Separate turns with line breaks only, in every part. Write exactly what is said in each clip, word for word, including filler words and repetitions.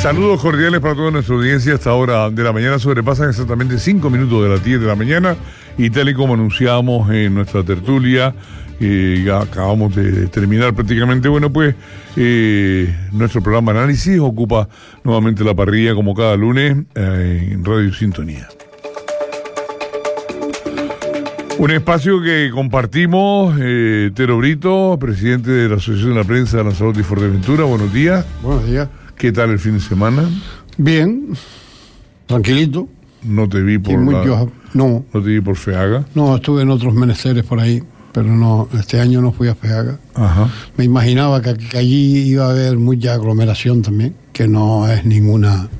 Saludos cordiales para toda nuestra audiencia. Hasta ahora de la mañana sobrepasan exactamente cinco minutos de las diez de la mañana y tal y como anunciamos en nuestra tertulia, eh, ya acabamos de terminar prácticamente, bueno pues eh, nuestro programa Análisis ocupa nuevamente la parrilla como cada lunes eh, en Radio Sintonía. Un espacio que compartimos, eh, Tero Brito, presidente de la Asociación de la Prensa de Lanzarote y Fuerteventura. Buenos días.
Buenos días.
¿Qué tal el fin de semana?
Bien, tranquilito.
No te vi por
muy
la,
yo, no.
no te vi por Feaga.
No, estuve en otros menesteres por ahí, pero no, este año no fui a Feaga.
Ajá.
Me imaginaba que, que allí iba a haber mucha aglomeración también, que no es ninguna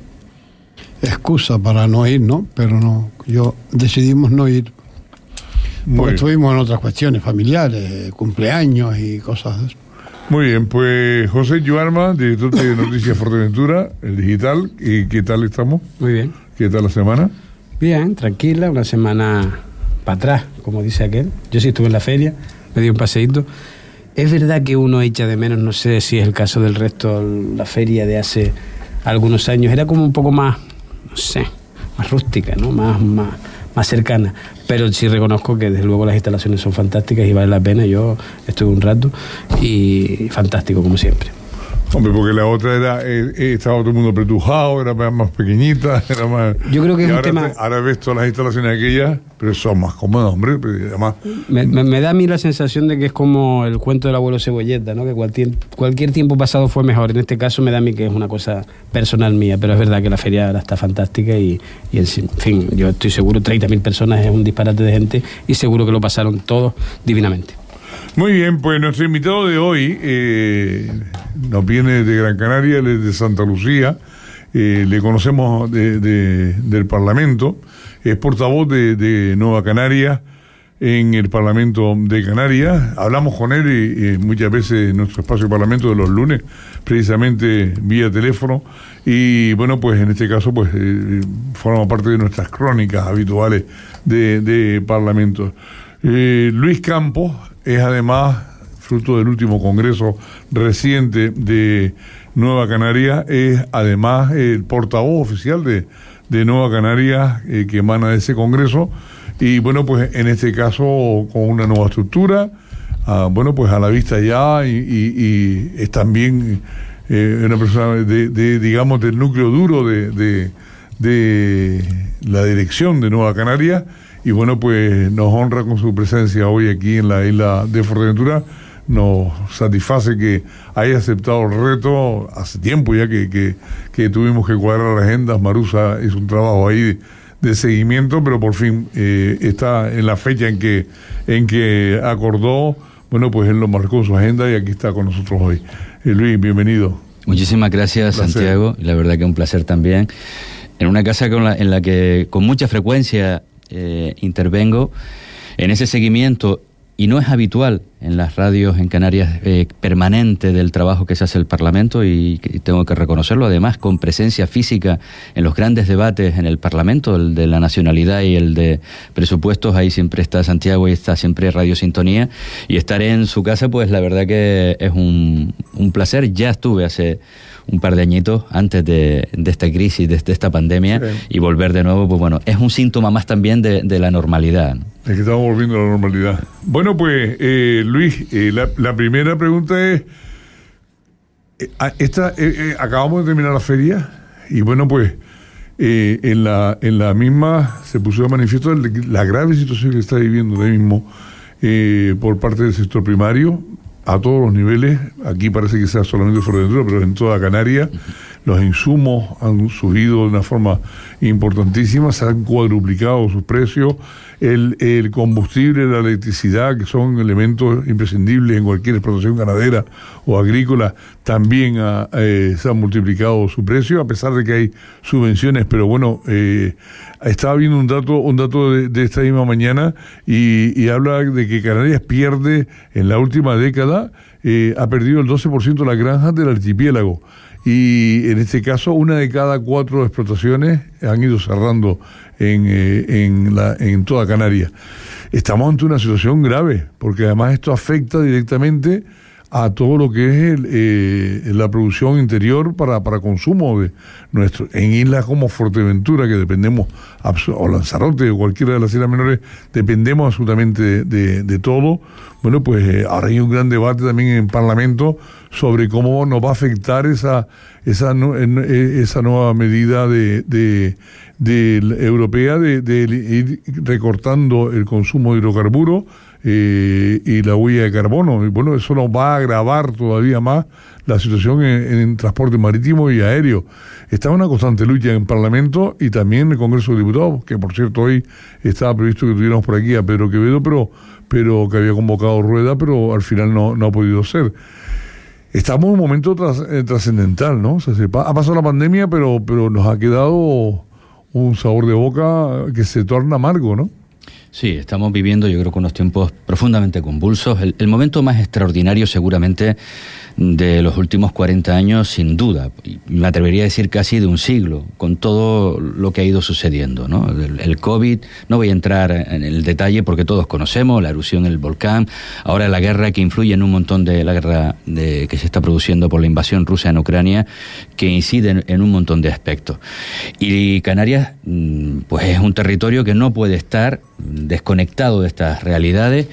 excusa para no ir, ¿no? Pero no, yo decidimos no ir. Porque estuvimos en otras cuestiones familiares, cumpleaños y cosas de eso.
Muy bien, pues José Yuarma, director de Noticias Fuerteventura, el digital. ¿Y qué tal estamos?
Muy bien.
¿Qué tal la semana?
Bien, tranquila, una semana para atrás, como dice aquel. Yo sí estuve en la feria, me di un paseíto. Es verdad que uno echa de menos, no sé si es el caso del resto, la feria de hace algunos años. Era como un poco más, no sé, más rústica, ¿no? Más, más, más cercana. Pero sí reconozco que desde luego las instalaciones son fantásticas y vale la pena. Yo estuve un rato y fantástico como siempre.
Hombre, porque la otra era, eh, eh, estaba todo el mundo pretujado, era más, más pequeñita, era más...
Yo creo que es un
ahora
tema...
Te, ahora ves todas las instalaciones aquellas, pero son más cómodas, hombre. Además...
Me, me, me da a mí la sensación de que es como el cuento del abuelo Cebolleta, ¿no? Que cualquier, cualquier tiempo pasado fue mejor. En este caso me da a mí que es una cosa personal mía, pero es verdad que la feria ahora está fantástica y, y en fin, yo estoy seguro, treinta mil personas es un disparate de gente y seguro que lo pasaron todos divinamente.
Muy bien, pues nuestro invitado de hoy eh, nos viene de Gran Canaria, él es de Santa Lucía, eh, le conocemos de, de, del Parlamento, es portavoz de, de Nueva Canarias en el Parlamento de Canarias. Hablamos con él y, y muchas veces en nuestro espacio de Parlamento de los lunes, precisamente vía teléfono, y bueno, pues en este caso pues eh, forma parte de nuestras crónicas habituales de, de Parlamento. Eh, Luis Campos es además, fruto del último congreso reciente de Nueva Canarias, es además el portavoz oficial de, de Nueva Canarias eh, que emana de ese congreso, y bueno, pues en este caso con una nueva estructura, ah, bueno, pues a la vista ya, y, y, y es también eh, una persona de, de, digamos, del núcleo duro de, de, de la dirección de Nueva Canarias. Y bueno, pues nos honra con su presencia hoy aquí en la isla de Fuerteventura. Nos satisface que haya aceptado el reto. Hace tiempo ya que, que, que tuvimos que cuadrar las agendas. Marusa hizo un trabajo ahí de, de seguimiento, pero por fin eh, está en la fecha en que, en que acordó. Bueno, pues él lo marcó en su agenda y aquí está con nosotros hoy. Eh, Luis, bienvenido.
Muchísimas gracias, Santiago. Y la verdad que un placer también. En una casa con la, en la que con mucha frecuencia Eh, intervengo en ese seguimiento, y no es habitual en las radios en Canarias eh, permanente del trabajo que se hace el Parlamento, y, y tengo que reconocerlo, además con presencia física en los grandes debates en el Parlamento, el de la nacionalidad y el de presupuestos. Ahí siempre está Santiago y está siempre Radio Sintonía, y estar en su casa pues la verdad que es un, un placer. Ya estuve hace un par de añitos antes de, de esta crisis, de, de esta pandemia, sí. Y volver de nuevo, pues bueno, es un síntoma más también de, de la normalidad, ¿no?
Es que estamos volviendo a la normalidad. Bueno, pues, eh, Luis, eh, la, la primera pregunta es, eh, esta, eh, eh, acabamos de terminar la feria, y bueno, pues, eh, en, la, en la misma se puso de manifiesto la grave situación que está viviendo ahora mismo eh, por parte del sector primario, a todos los niveles. Aquí parece que sea solamente Fuerteventura, pero en toda Canarias los insumos han subido de una forma importantísima, se han cuadruplicado sus precios, el, el combustible, la electricidad, que son elementos imprescindibles en cualquier explotación ganadera o agrícola, también ha, eh, se han multiplicado su precio, a pesar de que hay subvenciones. Pero bueno, eh, estaba viendo un dato un dato de, de esta misma mañana, y, y habla de que Canarias pierde en la última década, eh, ha perdido el doce por ciento de las granjas del archipiélago. Y en este caso, una de cada cuatro explotaciones han ido cerrando en, eh, en, la, en toda Canarias. Estamos ante una situación grave, porque además esto afecta directamente a todo lo que es el, eh, la producción interior para, para consumo de nuestro. En islas como Fuerteventura, que dependemos, o Lanzarote, o cualquiera de las islas menores, dependemos absolutamente de, de, de todo. Bueno, pues eh, ahora hay un gran debate también en el Parlamento sobre cómo nos va a afectar esa esa, esa nueva medida de, de, de, de europea de, de ir recortando el consumo de hidrocarburos eh, y la huella de carbono. Y bueno, eso nos va a agravar todavía más la situación en, en transporte marítimo y aéreo. Está una constante lucha en el Parlamento y también en el Congreso de Diputados, que por cierto hoy estaba previsto que tuviéramos por aquí a Pedro Quevedo, pero, pero que había convocado Rueda, pero al final no, no ha podido ser. Estamos en un momento tras, eh, trascendental, ¿no? O sea, se pa- ha pasado la pandemia, pero, pero nos ha quedado un sabor de boca que se torna amargo, ¿no?
Sí, estamos viviendo, yo creo, con unos tiempos profundamente convulsos. El, el momento más extraordinario, seguramente, de los últimos cuarenta años, sin duda. Y me atrevería a decir casi de un siglo, con todo lo que ha ido sucediendo, ¿no? El, el COVID, no voy a entrar en el detalle porque todos conocemos, la erupción del volcán, ahora la guerra que influye en un montón de la guerra de, que se está produciendo por la invasión rusa en Ucrania, que incide en, en un montón de aspectos. Y Canarias, pues es un territorio que no puede estar desconectado de estas realidades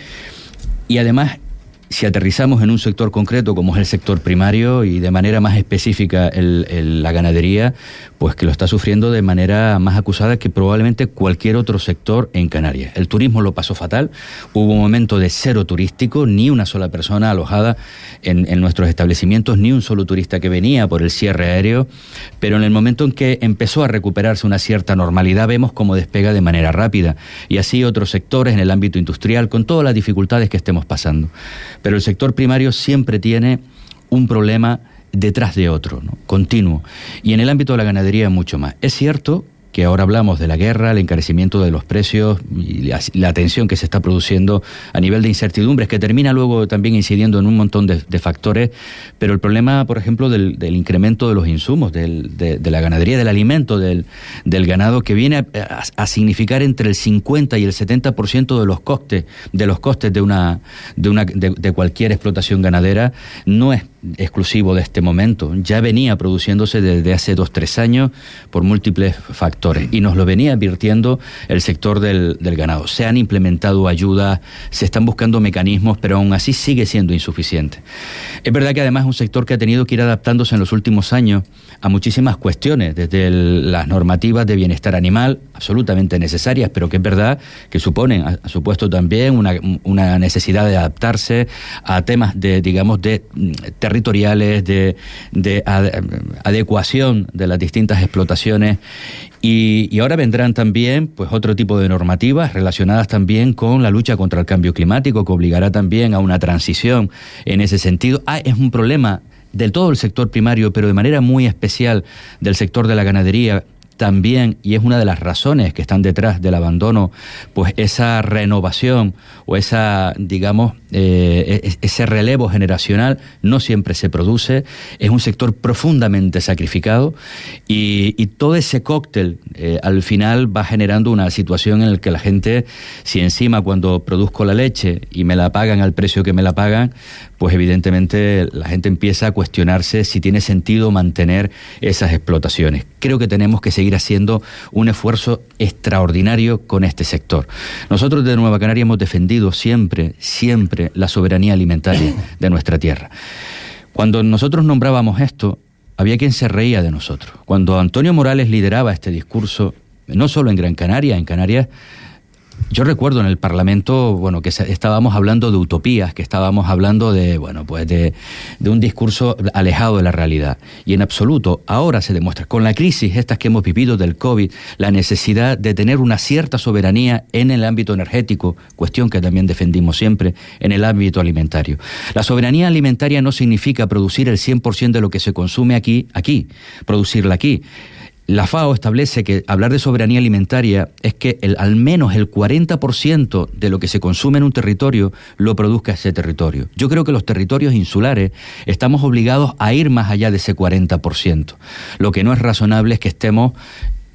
y además, si aterrizamos en un sector concreto como es el sector primario y de manera más específica el, el, la ganadería, pues que lo está sufriendo de manera más acusada que probablemente cualquier otro sector en Canarias. El turismo lo pasó fatal, hubo un momento de cero turístico, ni una sola persona alojada en, en nuestros establecimientos, ni un solo turista que venía por el cierre aéreo, pero en el momento en que empezó a recuperarse una cierta normalidad vemos cómo despega de manera rápida, y así otros sectores en el ámbito industrial, con todas las dificultades que estemos pasando. Pero el sector primario siempre tiene un problema detrás de otro, ¿no? Continuo. Y en el ámbito de la ganadería mucho más. Es cierto que ahora hablamos de la guerra, el encarecimiento de los precios y la, la tensión que se está produciendo a nivel de incertidumbres, que termina luego también incidiendo en un montón de, de factores, pero el problema, por ejemplo, del, del incremento de los insumos, del, de, de la ganadería, del alimento, del, del ganado, que viene a, a, a significar entre el cincuenta y el setenta por ciento de los costes, de los costes de una, de una, de, de cualquier explotación ganadera, no es exclusivo de este momento, ya venía produciéndose desde hace dos, tres años por múltiples factores. Y nos lo venía advirtiendo el sector del, del ganado. Se han implementado ayudas, se están buscando mecanismos, pero aún así sigue siendo insuficiente. Es verdad que además es un sector que ha tenido que ir adaptándose en los últimos años a muchísimas cuestiones, desde el, las normativas de bienestar animal, absolutamente necesarias, pero que es verdad que suponen, ha, ha supuesto también una, una necesidad de adaptarse a temas de, digamos, de territoriales, de, de ad, adecuación de las distintas explotaciones. Y, y ahora vendrán también pues otro tipo de normativas relacionadas también con la lucha contra el cambio climático, que obligará también a una transición en ese sentido. Ah, es un problema del todo el sector primario, pero de manera muy especial del sector de la ganadería también, y es una de las razones que están detrás del abandono, pues esa renovación o esa, digamos, eh, ese relevo generacional no siempre se produce. Es un sector profundamente sacrificado y, y todo ese cóctel eh, al final va generando una situación en la que la gente, si encima cuando produzco la leche y me la pagan al precio que me la pagan, pues evidentemente la gente empieza a cuestionarse si tiene sentido mantener esas explotaciones. Creo que tenemos que seguir haciendo un esfuerzo extraordinario con este sector. Nosotros de Nueva Canaria hemos defendido siempre, siempre la soberanía alimentaria de nuestra tierra. Cuando nosotros nombrábamos esto, había quien se reía de nosotros. Cuando Antonio Morales lideraba este discurso, no solo en Gran Canaria, en Canarias, yo recuerdo en el Parlamento, bueno, que estábamos hablando de utopías, que estábamos hablando de, bueno, pues de, de un discurso alejado de la realidad. Y en absoluto, ahora se demuestra, con la crisis estas que hemos vivido del COVID, la necesidad de tener una cierta soberanía en el ámbito energético, cuestión que también defendimos siempre, en el ámbito alimentario. La soberanía alimentaria no significa producir el cien por ciento de lo que se consume aquí, aquí, producirla aquí. La FAO establece que hablar de soberanía alimentaria es que el, al menos el cuarenta por ciento de lo que se consume en un territorio lo produzca ese territorio. Yo creo que los territorios insulares estamos obligados a ir más allá de ese cuarenta por ciento. Lo que no es razonable es que estemos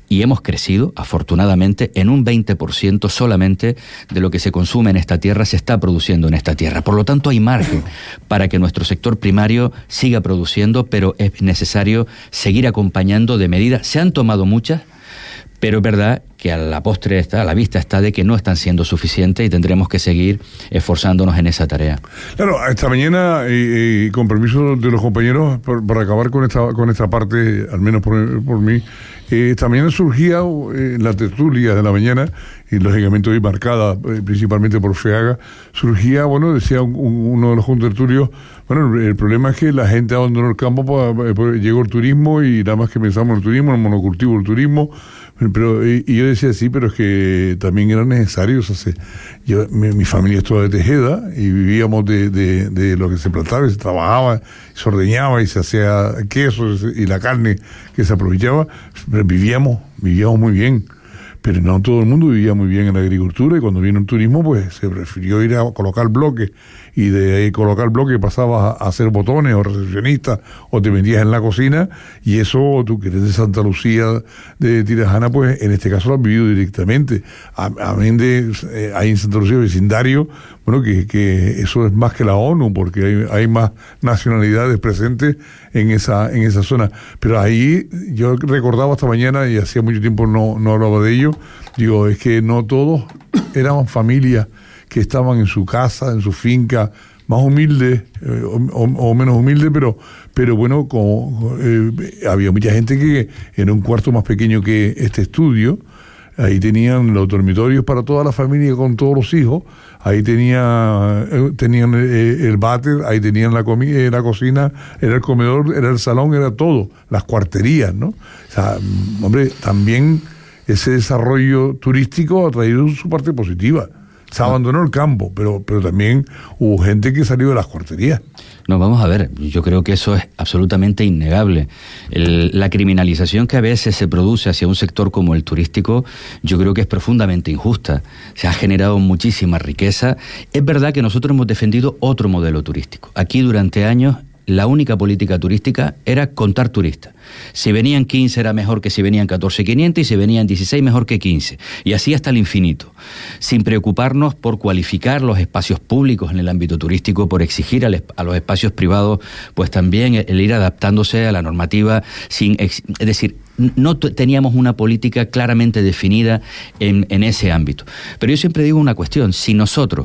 y hemos crecido, afortunadamente, en un veinte por ciento solamente de lo que se consume en esta tierra se está produciendo en esta tierra. Por lo tanto, hay margen para que nuestro sector primario siga produciendo, pero es necesario seguir acompañando de medidas. Se han tomado muchas, pero es verdad que a la postre está, a la vista está de que no están siendo suficientes y tendremos que seguir esforzándonos en esa tarea.
Claro, esta mañana, y, y con permiso de los compañeros, por, para acabar con esta con esta parte, al menos por, por mí, eh, esta mañana surgía en eh, la tertulia de la mañana, y lógicamente hoy marcada eh, principalmente por FEAGA, surgía, bueno, decía un, un, uno de los contertulios, bueno, el, el problema es que la gente abandonó el campo, pues, pues, llegó el turismo y nada más que pensamos en el turismo, en el monocultivo del turismo. Pero, y, y yo decía, sí, pero es que también eran necesarios. O sea, yo, mi, mi familia es toda de Tejeda y vivíamos de, de, de lo que se plantaba, y se trabajaba, se ordeñaba y se hacía queso y la carne que se aprovechaba. Pero vivíamos, vivíamos muy bien. Pero no todo el mundo vivía muy bien en la agricultura, y cuando vino el turismo, pues se prefirió ir a colocar bloques, y de ahí colocar bloques pasabas a hacer botones o recepcionista, o te vendías en la cocina, y eso, tú que eres de Santa Lucía, de Tirajana, pues en este caso lo has vivido directamente. Amén de, eh, hay en Santa Lucía vecindario, bueno, que, que eso es más que la ONU, porque hay, hay más nacionalidades presentes en esa, en esa zona. Pero ahí, yo recordaba esta mañana, y hacía mucho tiempo no, no hablaba de ello, digo, es que no todos eran familias que estaban en su casa, en su finca, más humildes eh, o, o menos humildes, pero pero bueno, como, eh, había mucha gente que en un cuarto más pequeño que este estudio, ahí tenían los dormitorios para toda la familia con todos los hijos, ahí tenía, eh, tenían eh, el váter, ahí tenían la, comi- la cocina, era el comedor, era el salón, era todo, las cuarterías, ¿no? O sea, hombre, también ese desarrollo turístico ha traído su parte positiva. Se abandonó el campo, pero, pero también hubo gente que salió de las cuarterías.
No, vamos a ver, yo creo que eso es absolutamente innegable. El, la criminalización que a veces se produce hacia un sector como el turístico, yo creo que es profundamente injusta. Se ha generado muchísima riqueza. Es verdad que nosotros hemos defendido otro modelo turístico. Aquí durante años la única política turística era contar turistas. Si venían quince era mejor que si venían catorce quinientos, y si venían dieciséis mejor que quince. Y así hasta el infinito. Sin preocuparnos por cualificar los espacios públicos en el ámbito turístico, por exigir al, a los espacios privados, pues también el, el ir adaptándose a la normativa. Sin, es decir, no t- teníamos una política claramente definida en, en ese ámbito. Pero yo siempre digo una cuestión: si nosotros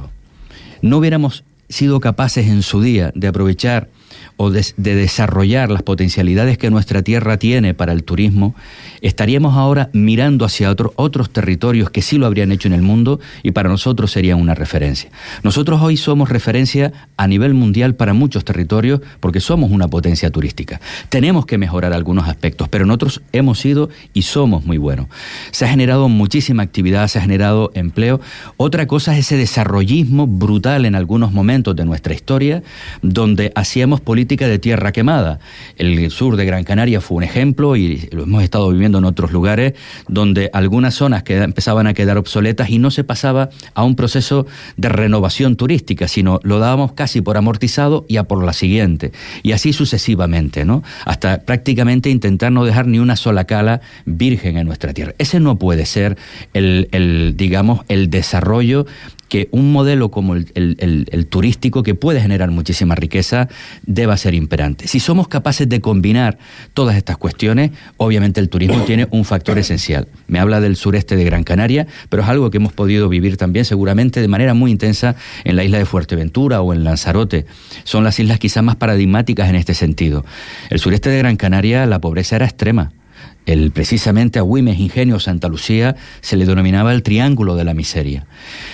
no hubiéramos sido capaces en su día de aprovechar o de, de desarrollar las potencialidades que nuestra tierra tiene para el turismo, estaríamos ahora mirando hacia otro, otros territorios que sí lo habrían hecho en el mundo, y para nosotros serían una referencia. Nosotros hoy somos referencia a nivel mundial para muchos territorios porque somos una potencia turística. Tenemos que mejorar algunos aspectos, pero nosotros hemos sido y somos muy buenos. Se ha generado muchísima actividad, se ha generado empleo. Otra cosa es ese desarrollismo brutal en algunos momentos de nuestra historia, donde hacíamos políticas de tierra quemada. El sur de Gran Canaria fue un ejemplo, y lo hemos estado viviendo en otros lugares, donde algunas zonas que empezaban a quedar obsoletas y no se pasaba a un proceso de renovación turística, sino lo dábamos casi por amortizado y a por la siguiente, y así sucesivamente, ¿no? Hasta prácticamente intentar no dejar ni una sola cala virgen en nuestra tierra. Ese no puede ser el, el digamos, el desarrollo que un modelo como el, el, el, el turístico, que puede generar muchísima riqueza, deba ser imperante. Si somos capaces de combinar todas estas cuestiones, obviamente el turismo tiene un factor esencial. Me habla del sureste de Gran Canaria, pero es algo que hemos podido vivir también seguramente de manera muy intensa en la isla de Fuerteventura o en Lanzarote. Son las islas quizás más paradigmáticas en este sentido. El sureste de Gran Canaria, la pobreza era extrema. El, precisamente a Güímez, Ingenio, Santa Lucía, se le denominaba el triángulo de la miseria.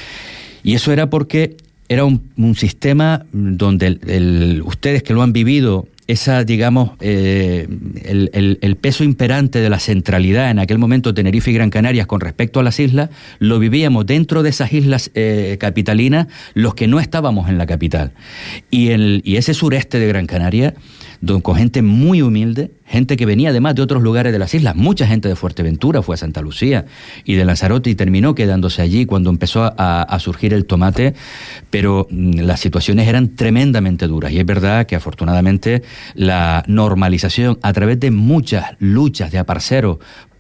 Y eso era porque era un, un sistema donde el, el, ustedes que lo han vivido, esa, digamos, eh, el, el, el peso imperante de la centralidad en aquel momento Tenerife y Gran Canarias con respecto a las islas, lo vivíamos dentro de esas islas eh, capitalinas los que no estábamos en la capital. Y, el, y ese sureste de Gran Canaria, don, con gente muy humilde, gente que venía además de otros lugares de las islas. Mucha gente de Fuerteventura fue a Santa Lucía y de Lanzarote y terminó quedándose allí cuando empezó a, a surgir el tomate, pero mm, las situaciones eran tremendamente duras, y es verdad que afortunadamente la normalización a través de muchas luchas de aparceros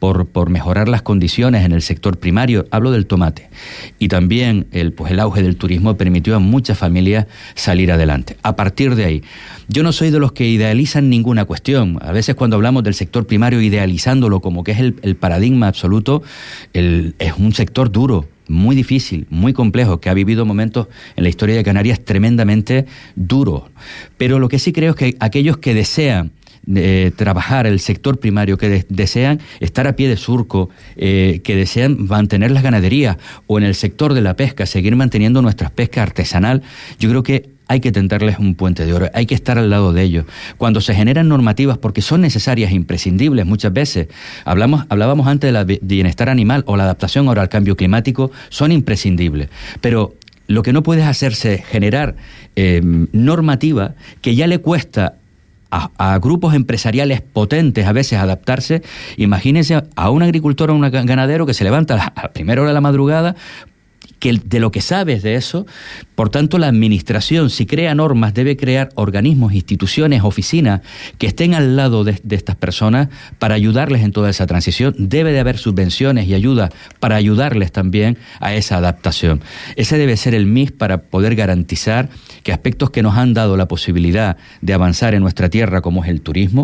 por, por mejorar las condiciones en el sector primario, hablo del tomate, y también el, pues el auge del turismo permitió a muchas familias salir adelante. A partir de ahí, yo no soy de los que idealizan ninguna cuestión. A veces cuando hablamos del sector primario idealizándolo como que es el, el paradigma absoluto, el, es un sector duro, muy difícil, muy complejo, que ha vivido momentos en la historia de Canarias tremendamente duros. Pero lo que sí creo es que aquellos que desean eh, trabajar el sector primario, que de, desean estar a pie de surco, eh, que desean mantener las ganaderías o en el sector de la pesca, seguir manteniendo nuestras pescas artesanal, yo creo que hay que tenderles un puente de oro, hay que estar al lado de ellos. Cuando se generan normativas, porque son necesarias e imprescindibles muchas veces, hablamos, hablábamos antes de la bienestar animal o la adaptación ahora al cambio climático, son imprescindibles. Pero lo que no puedes hacerse es generar eh, normativa que ya le cuesta a, a grupos empresariales potentes a veces adaptarse. Imagínense a un agricultor o un ganadero que se levanta a la, a la primera hora de la madrugada, que de lo que sabes de eso. Por tanto, la administración, si crea normas, debe crear organismos, instituciones, oficinas que estén al lado de, de estas personas para ayudarles en toda esa transición. Debe de haber subvenciones y ayuda para ayudarles también a esa adaptación. Ese debe ser el mix para poder garantizar que aspectos que nos han dado la posibilidad de avanzar en nuestra tierra, como es el turismo,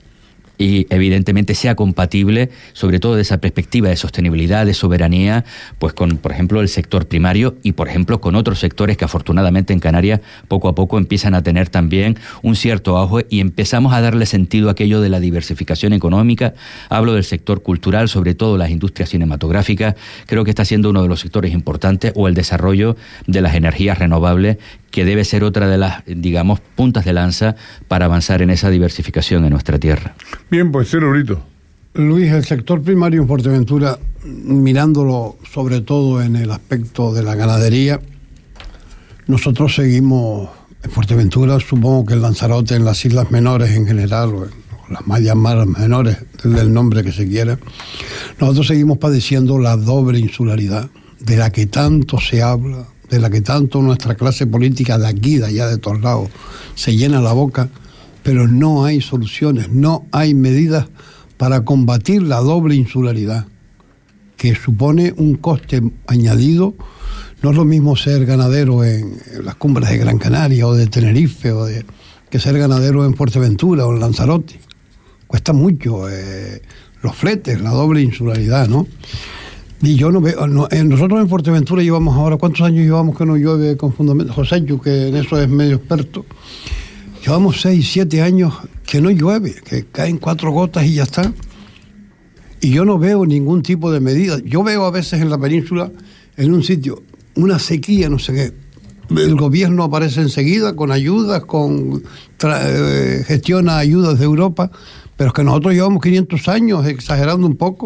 y evidentemente sea compatible, sobre todo de esa perspectiva de sostenibilidad, de soberanía, pues con, por ejemplo, el sector primario y, por ejemplo, con otros sectores que afortunadamente en Canarias poco a poco empiezan a tener también un cierto auge y empezamos a darle sentido a aquello de la diversificación económica. Hablo del sector cultural, sobre todo las industrias cinematográficas, creo que está siendo uno de los sectores importantes, o el desarrollo de las energías renovables, que debe ser otra de las, digamos, puntas de lanza para avanzar en esa diversificación en nuestra tierra.
Bien, pues cero Brito.
Luis, el sector primario en Fuerteventura, mirándolo sobre todo en el aspecto de la ganadería, nosotros seguimos en Fuerteventura, supongo que en Lanzarote, en las islas menores en general, o en las mallas más menores, del nombre que se quiera, nosotros seguimos padeciendo la doble insularidad, de la que tanto se habla, de la que tanto nuestra clase política de aquí, de allá, de todos lados, se llena la boca, pero no hay soluciones, no hay medidas para combatir la doble insularidad, que supone un coste añadido. No es lo mismo ser ganadero en las cumbres de Gran Canaria o de Tenerife, o de, que ser ganadero en Fuerteventura o en Lanzarote. Cuesta mucho eh, los fletes, la doble insularidad, ¿no? Y yo no veo, no, eh, nosotros en Fuerteventura llevamos ahora, ¿cuántos años llevamos que no llueve con fundamento? José Yu, que en eso es medio experto, llevamos seis, siete años que no llueve, que caen cuatro gotas y ya está. Y yo no veo ningún tipo de medida. Yo veo a veces en la península, en un sitio, una sequía, no sé qué. El gobierno aparece enseguida con ayudas, con tra- eh, gestiona ayudas de Europa, pero es que nosotros llevamos quinientos años, exagerando un poco,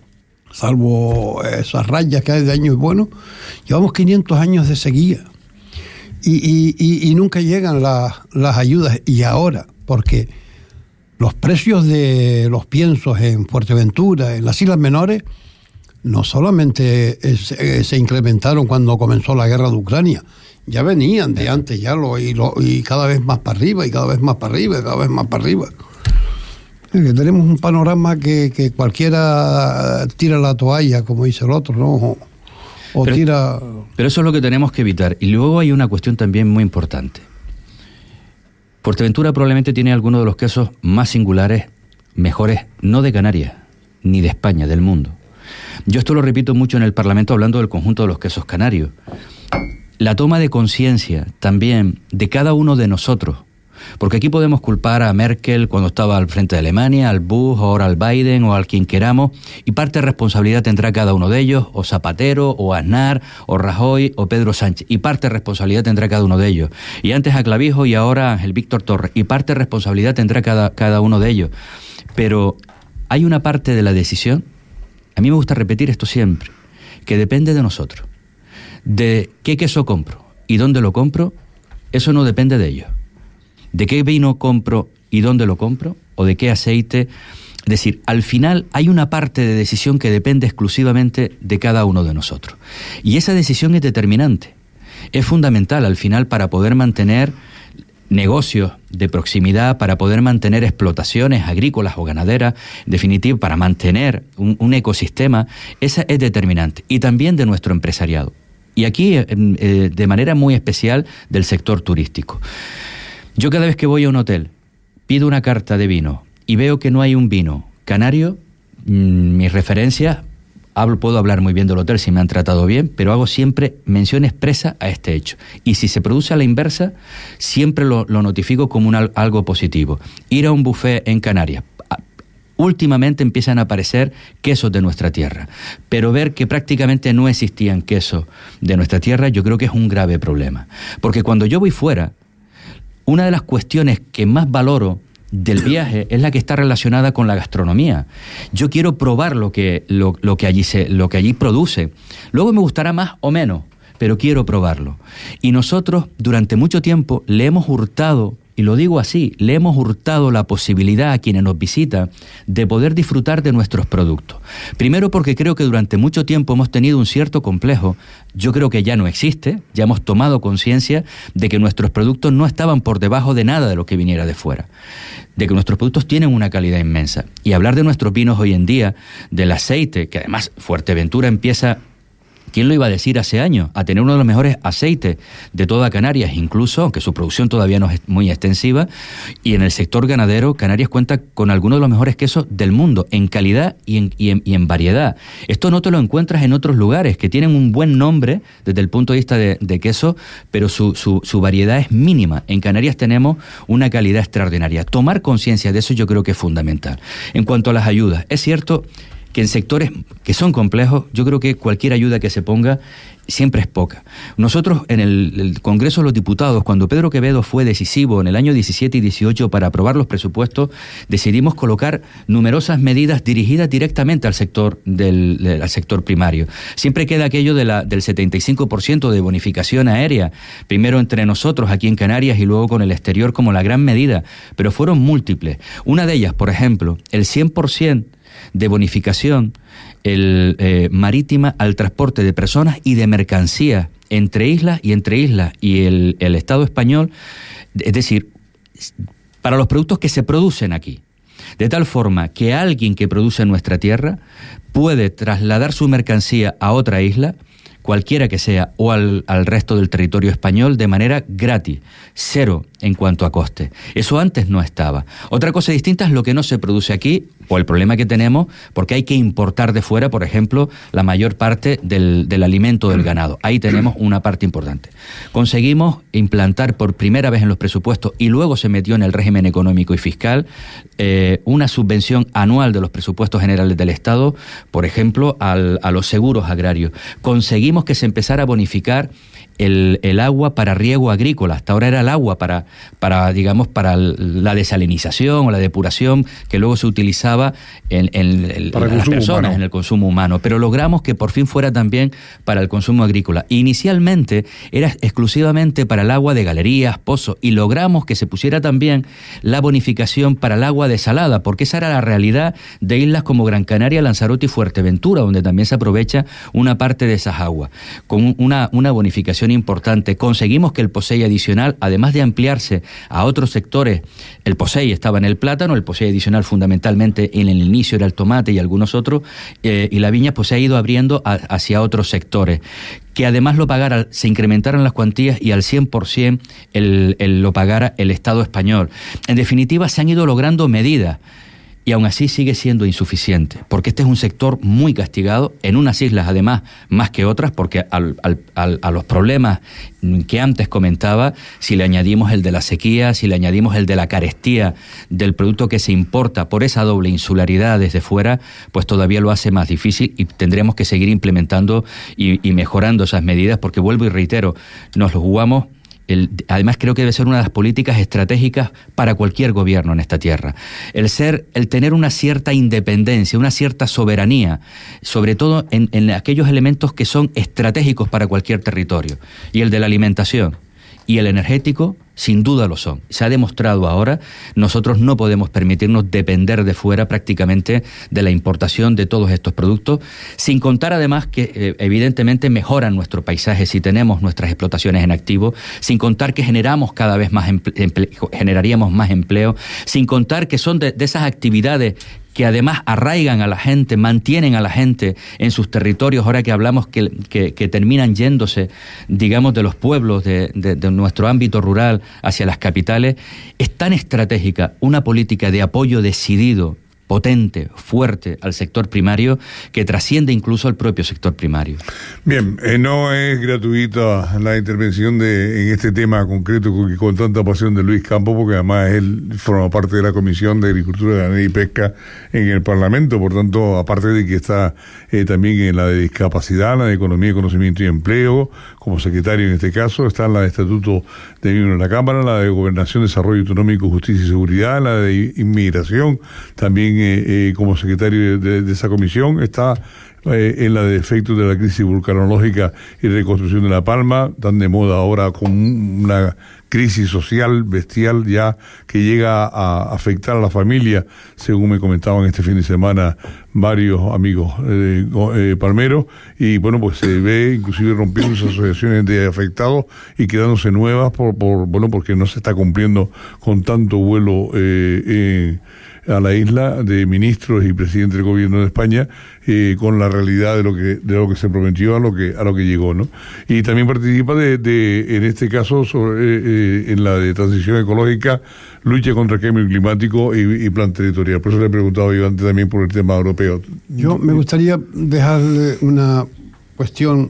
salvo esas rayas que hay de años buenos, llevamos quinientos años de sequía y, y, y, y nunca llegan la, las ayudas. Y ahora, porque los precios de los piensos en Fuerteventura, en las Islas Menores, no solamente es, eh, se incrementaron cuando comenzó la guerra de Ucrania, ya venían de antes, ya lo y, lo, y cada vez más para arriba, y cada vez más para arriba, y cada vez más para arriba. Que tenemos un panorama que, que cualquiera tira la toalla, como dice el otro, ¿no? O, o
pero,
tira...
Pero eso es lo que tenemos que evitar. Y luego hay una cuestión también muy importante. Fuerteventura probablemente tiene algunos de los quesos más singulares, mejores, no de Canarias, ni de España, del mundo. Yo esto lo repito mucho en el Parlamento hablando del conjunto de los quesos canarios. La toma de conciencia también de cada uno de nosotros, porque aquí podemos culpar a Merkel cuando estaba al frente de Alemania, al Bush, ahora al Biden o al quien queramos, y parte de responsabilidad tendrá cada uno de ellos, o Zapatero, o Aznar, o Rajoy, o Pedro Sánchez, y parte de responsabilidad tendrá cada uno de ellos. Y antes a Clavijo y ahora a Ángel Víctor Torres, y parte de responsabilidad tendrá cada, cada uno de ellos. Pero hay una parte de la decisión, a mí me gusta repetir esto siempre, que depende de nosotros. De qué queso compro y dónde lo compro, eso no depende de ellos. De qué vino compro y dónde lo compro, o de qué aceite. Es decir, al final hay una parte de decisión que depende exclusivamente de cada uno de nosotros. Y esa decisión es determinante, es fundamental al final para poder mantener negocios de proximidad para poder mantener explotaciones agrícolas o ganaderas, en definitiva, para mantener un, un ecosistema, esa es determinante. Y también de nuestro empresariado. Y aquí, eh, de manera muy especial, del sector turístico. Yo cada vez que voy a un hotel, pido una carta de vino y veo que no hay un vino canario, mmm, mis referencias, hablo, puedo hablar muy bien del hotel si me han tratado bien, pero hago siempre mención expresa a este hecho. Y si se produce a la inversa, siempre lo, lo notifico como un, algo positivo. Ir a un buffet en Canarias. Últimamente empiezan a aparecer quesos de nuestra tierra, pero ver que prácticamente no existían quesos de nuestra tierra, yo creo que es un grave problema. Porque cuando yo voy fuera, una de las cuestiones que más valoro del viaje es la que está relacionada con la gastronomía. Yo quiero probar lo que, lo, lo que allí se, lo que allí produce. Luego me gustará más o menos, pero quiero probarlo. Y nosotros durante mucho tiempo le hemos hurtado, y lo digo así, le hemos hurtado la posibilidad a quienes nos visitan de poder disfrutar de nuestros productos. Primero porque creo que durante mucho tiempo hemos tenido un cierto complejo, yo creo que ya no existe, ya hemos tomado conciencia de que nuestros productos no estaban por debajo de nada de lo que viniera de fuera, de que nuestros productos tienen una calidad inmensa. Y hablar de nuestros vinos hoy en día, del aceite, que además Fuerteventura empieza... ¿Quién lo iba a decir hace años? A tener uno de los mejores aceites de toda Canarias, incluso, aunque su producción todavía no es muy extensiva, y en el sector ganadero, Canarias cuenta con algunos de los mejores quesos del mundo, en calidad y en, y en, y en variedad. Esto no te lo encuentras en otros lugares, que tienen un buen nombre desde el punto de vista de, de queso, pero su, su, su variedad es mínima. En Canarias tenemos una calidad extraordinaria. Tomar conciencia de eso yo creo que es fundamental. En cuanto a las ayudas, es cierto que en sectores que son complejos, yo creo que cualquier ayuda que se ponga siempre es poca. Nosotros en el, el Congreso de los Diputados, cuando Pedro Quevedo fue decisivo en el año diecisiete y dieciocho para aprobar los presupuestos, decidimos colocar numerosas medidas dirigidas directamente al sector del, del al sector primario. Siempre queda aquello de la, del setenta y cinco por ciento de bonificación aérea, primero entre nosotros aquí en Canarias y luego con el exterior como la gran medida, pero fueron múltiples. Una de ellas, por ejemplo, el cien por ciento de bonificación el, eh, marítima al transporte de personas y de mercancías entre islas y entre islas y el, el Estado español, es decir, para los productos que se producen aquí, de tal forma que alguien que produce en nuestra tierra puede trasladar su mercancía a otra isla, cualquiera que sea, o al, al resto del territorio español de manera gratis, cero en cuanto a coste. Eso antes no estaba. Otra cosa distinta es lo que no se produce aquí, o el problema que tenemos, porque hay que importar de fuera, por ejemplo, la mayor parte del, del alimento del ganado. Ahí tenemos una parte importante. Conseguimos implantar por primera vez en los presupuestos, y luego se metió en el régimen económico y fiscal, eh, una subvención anual de los presupuestos generales del Estado, por ejemplo, al, a los seguros agrarios. Conseguimos que se empezara a bonificar el, el agua para riego agrícola. Hasta ahora era el agua para, para digamos, para la desalinización o la depuración que luego se utilizaba en, en, en las personas, humano. en el consumo humano. Pero logramos que por fin fuera también para el consumo agrícola. Inicialmente era exclusivamente para el agua de galerías, pozos, y logramos que se pusiera también la bonificación para el agua desalada, porque esa era la realidad de islas como Gran Canaria, Lanzarote y Fuerteventura, donde también se aprovecha una parte de esas aguas. Con una, una bonificación importante, conseguimos que el POSEI adicional, además de ampliarse a otros sectores, el POSEI estaba en el plátano, el POSEI adicional fundamentalmente en el inicio era el tomate y algunos otros, eh, y la viña pues se ha ido abriendo a, hacia otros sectores, que además lo pagara, se incrementaron las cuantías y al cien por ciento el, el, lo pagara el Estado español. En definitiva, se han ido logrando medidas, y aún así sigue siendo insuficiente, porque este es un sector muy castigado, en unas islas además más que otras, porque al, al, al, a los problemas que antes comentaba, si le añadimos el de la sequía, si le añadimos el de la carestía del producto que se importa por esa doble insularidad desde fuera, pues todavía lo hace más difícil, y tendremos que seguir implementando y, y mejorando esas medidas, porque vuelvo y reitero, nos lo jugamos. El, además creo que debe ser una de las políticas estratégicas para cualquier gobierno en esta tierra. El ser, el tener una cierta independencia, una cierta soberanía, sobre todo en, en aquellos elementos que son estratégicos para cualquier territorio. Y el de la alimentación y el energético sin duda lo son. Se ha demostrado ahora, nosotros no podemos permitirnos depender de fuera prácticamente de la importación de todos estos productos, sin contar además que eh, evidentemente mejoran nuestro paisaje si tenemos nuestras explotaciones en activo, sin contar que generamos cada vez más emple- emple- generaríamos más empleo, sin contar que son de, de esas actividades que además arraigan a la gente, mantienen a la gente en sus territorios, ahora que hablamos que, que, que terminan yéndose, digamos, de los pueblos, de, de, de nuestro ámbito rural hacia las capitales. Es tan estratégica una política de apoyo decidido, potente, fuerte al sector primario, que trasciende incluso al propio sector primario.
Bien, eh, no es gratuita la intervención de en este tema concreto con, con tanta pasión de Luis Campos, porque además él forma parte de la Comisión de Agricultura, Ganadería y Pesca en el Parlamento, por tanto, aparte de que está eh, también en la de discapacidad, la de Economía, Conocimiento y Empleo, como secretario en este caso, está en la de Estatuto de Miembro de la Cámara, la de Gobernación, Desarrollo Autonómico, Justicia y Seguridad, la de Inmigración, también Eh, eh, como secretario de, de esa comisión, está eh, en la de efectos de la crisis vulcanológica y reconstrucción de La Palma, tan de moda ahora con una crisis social bestial ya que llega a afectar a la familia, según me comentaban este fin de semana varios amigos eh, eh, palmeros, y bueno, pues se ve inclusive rompiendo esas asociaciones de afectados y quedándose nuevas por, por bueno, porque no se está cumpliendo con tanto vuelo eh, eh, a la isla de ministros y presidente del gobierno de España, eh, con la realidad de lo que de lo que se prometió a lo que a lo que llegó, ¿no? Y también participa de, de en este caso sobre, eh, en la de transición ecológica, lucha contra el cambio climático y, y plan territorial. Por eso le he preguntado yo antes también por el tema europeo.
Yo me gustaría dejarle una cuestión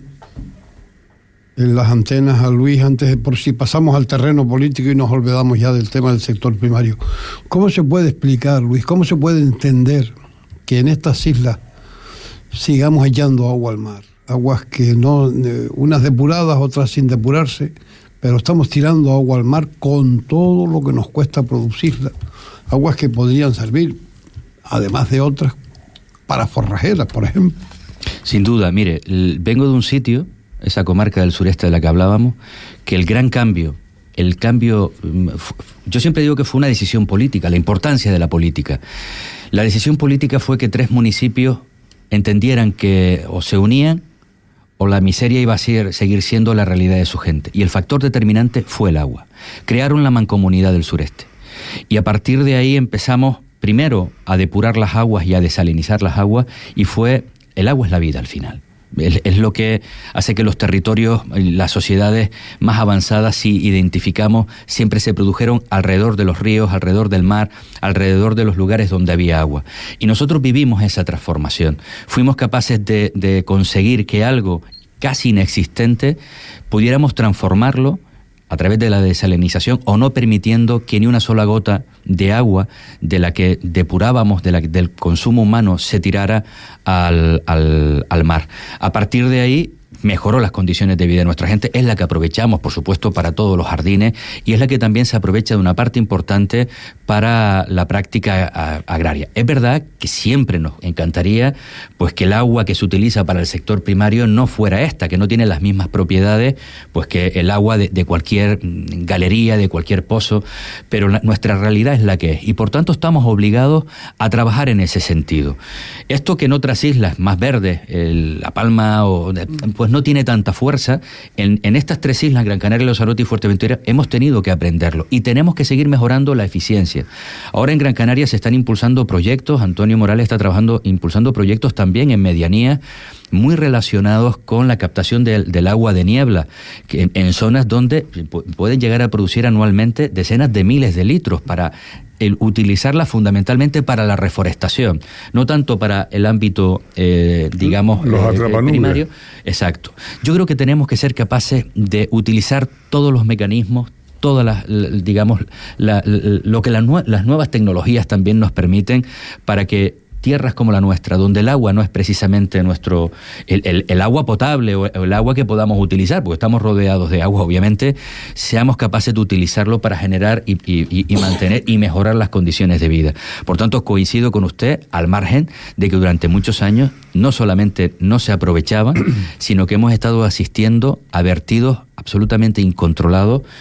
en las antenas a Luis, antes de, por si pasamos al terreno político y nos olvidamos ya del tema del sector primario. ¿Cómo se puede explicar, Luis, cómo se puede entender que en estas islas sigamos echando agua al mar? Aguas que no, unas depuradas, otras sin depurarse, pero estamos tirando agua al mar con todo lo que nos cuesta producirla. Aguas que podrían servir, además de otras, para forrajeras, por ejemplo.
Sin duda, mire, vengo de un sitio, esa comarca del sureste de la que hablábamos, que el gran cambio, el cambio, yo siempre digo que fue una decisión política, la importancia de la política. La decisión política fue que tres municipios entendieran que o se unían o la miseria iba a ser, seguir siendo la realidad de su gente. Y el factor determinante fue el agua. Crearon la Mancomunidad del Sureste. Y a partir de ahí empezamos primero a depurar las aguas y a desalinizar las aguas, y fue, el agua es la vida al final. Es lo que hace que los territorios, las sociedades más avanzadas, si identificamos, siempre se produjeron alrededor de los ríos, alrededor del mar, alrededor de los lugares donde había agua. Y nosotros vivimos esa transformación. Fuimos capaces de, de conseguir que algo casi inexistente pudiéramos transformarlo a través de la desalinización, o no permitiendo que ni una sola gota de agua de la que depurábamos, de la, del consumo humano, se tirara al, al, al mar. A partir de ahí mejoró las condiciones de vida de nuestra gente, es la que aprovechamos, por supuesto, para todos los jardines, y es la que también se aprovecha de una parte importante para la práctica a, agraria. Es verdad que siempre nos encantaría pues que el agua que se utiliza para el sector primario no fuera esta, que no tiene las mismas propiedades pues que el agua de, de cualquier galería, de cualquier pozo, pero la, nuestra realidad es la que es, y por tanto estamos obligados a trabajar en ese sentido. Esto que en otras islas más verdes, el, La Palma, o pues no tiene tanta fuerza, en, en estas tres islas, Gran Canaria, Lanzarote y Fuerteventura, hemos tenido que aprenderlo y tenemos que seguir mejorando la eficiencia. Ahora en Gran Canaria se están impulsando proyectos, Antonio Morales está trabajando, impulsando proyectos también en medianía, muy relacionados con la captación del, del agua de niebla, que en, en zonas donde pueden llegar a producir anualmente decenas de miles de litros, para el utilizarla fundamentalmente para la reforestación, no tanto para el ámbito, eh, digamos,
los
eh, primario. Exacto. Yo creo que tenemos que ser capaces de utilizar todos los mecanismos, todas las, digamos, la, la, lo que las, las nuevas tecnologías también nos permiten, para que tierras como la nuestra, donde el agua no es precisamente nuestro el, el, el agua potable o el agua que podamos utilizar, porque estamos rodeados de agua, obviamente, seamos capaces de utilizarlo para generar y, y, y mantener y mejorar las condiciones de vida. Por tanto, coincido con usted, al margen de que durante muchos años no solamente no se aprovechaban, sino que hemos estado asistiendo a vertidos absolutamente incontrolados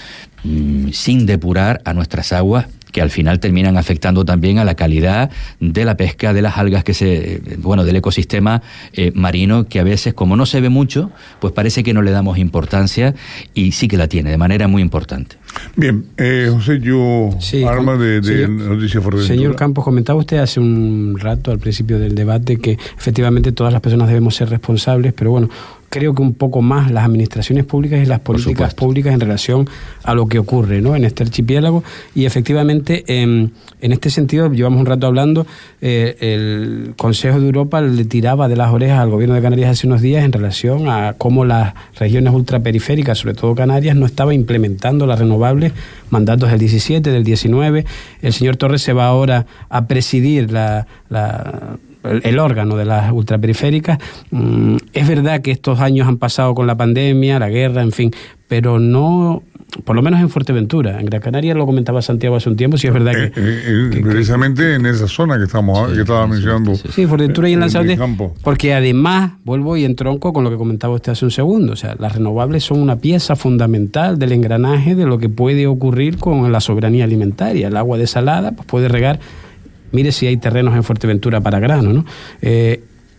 mmm, sin depurar a nuestras aguas, que al final terminan afectando también a la calidad de la pesca, de las algas que se, bueno, del ecosistema eh, marino, que a veces, como no se ve mucho, pues parece que no le damos importancia, y sí que la tiene, de manera muy importante.
Bien, eh, José, yo,
sí,
arma de, de
señor,
Noticias Fuerteventura.
Señor Campos, comentaba usted hace un rato, al principio del debate, que efectivamente todas las personas debemos ser responsables, pero bueno, creo que un poco más las administraciones públicas y las políticas públicas en relación a lo que ocurre, ¿no?, en este archipiélago. Y efectivamente, eh, en este sentido, llevamos un rato hablando, eh, el Consejo de Europa le tiraba de las orejas al gobierno de Canarias hace unos días en relación a cómo las regiones ultraperiféricas, sobre todo Canarias, no estaban implementando las renovables, mandatos del diecisiete, del diecinueve. El señor Torres se va ahora a presidir la... la el órgano de las ultraperiféricas. Mm, es verdad que estos años han pasado con la pandemia, la guerra, en fin, pero no, por lo menos en Fuerteventura. En Gran Canaria, lo comentaba Santiago hace un tiempo, sí es verdad que...
Eh, eh, que precisamente que, en esa zona que estamos sí, que estaba sí, mencionando.
Sí, sí, sí, Fuerteventura y en Lanzarote, porque además, vuelvo y entronco con lo que comentaba usted hace un segundo, o sea, las renovables son una pieza fundamental del engranaje de lo que puede ocurrir con la soberanía alimentaria. El agua desalada pues puede regar... Mire si hay terrenos en Fuerteventura para grano, ¿no? Eh,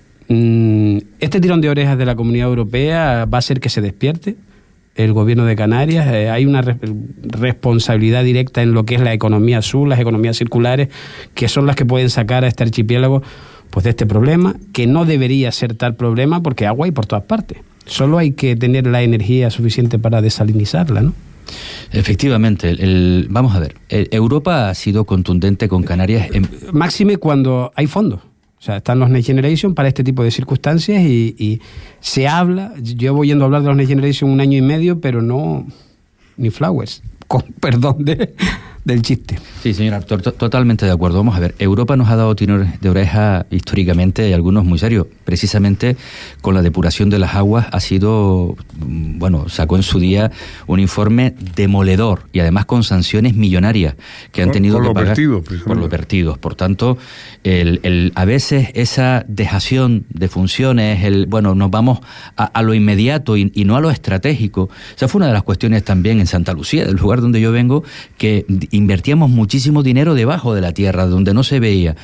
este tirón de orejas de la Comunidad Europea va a hacer que se despierte el gobierno de Canarias. Eh, hay una re- responsabilidad directa en lo que es la economía azul, las economías circulares, que son las que pueden sacar a este archipiélago pues de este problema, que no debería ser tal problema porque agua hay por todas partes. Solo hay que tener la energía suficiente para desalinizarla, ¿no?
Efectivamente, el, el, vamos a ver, el, Europa ha sido contundente con Canarias. En...
Máxime cuando hay fondos. O sea, están los Next Generation para este tipo de circunstancias y, y se habla, yo voy yendo a hablar de los Next Generation un año y medio, pero no, ni flowers, con perdón de, del chiste.
Sí, señor Artur, to- totalmente de acuerdo. Vamos a ver, Europa nos ha dado tirones de oreja históricamente, y algunos muy serios. Precisamente con la depuración de las aguas ha sido, bueno, sacó en su día un informe demoledor y además con sanciones millonarias que han tenido que pagar por los vertidos. Por tanto, el, el, a veces esa dejación de funciones, el bueno, nos vamos a, a lo inmediato y, y no a lo estratégico. Esa fue una de las cuestiones también en Santa Lucía, del lugar donde yo vengo, que invertíamos muchísimo dinero debajo de la tierra, donde no se veía,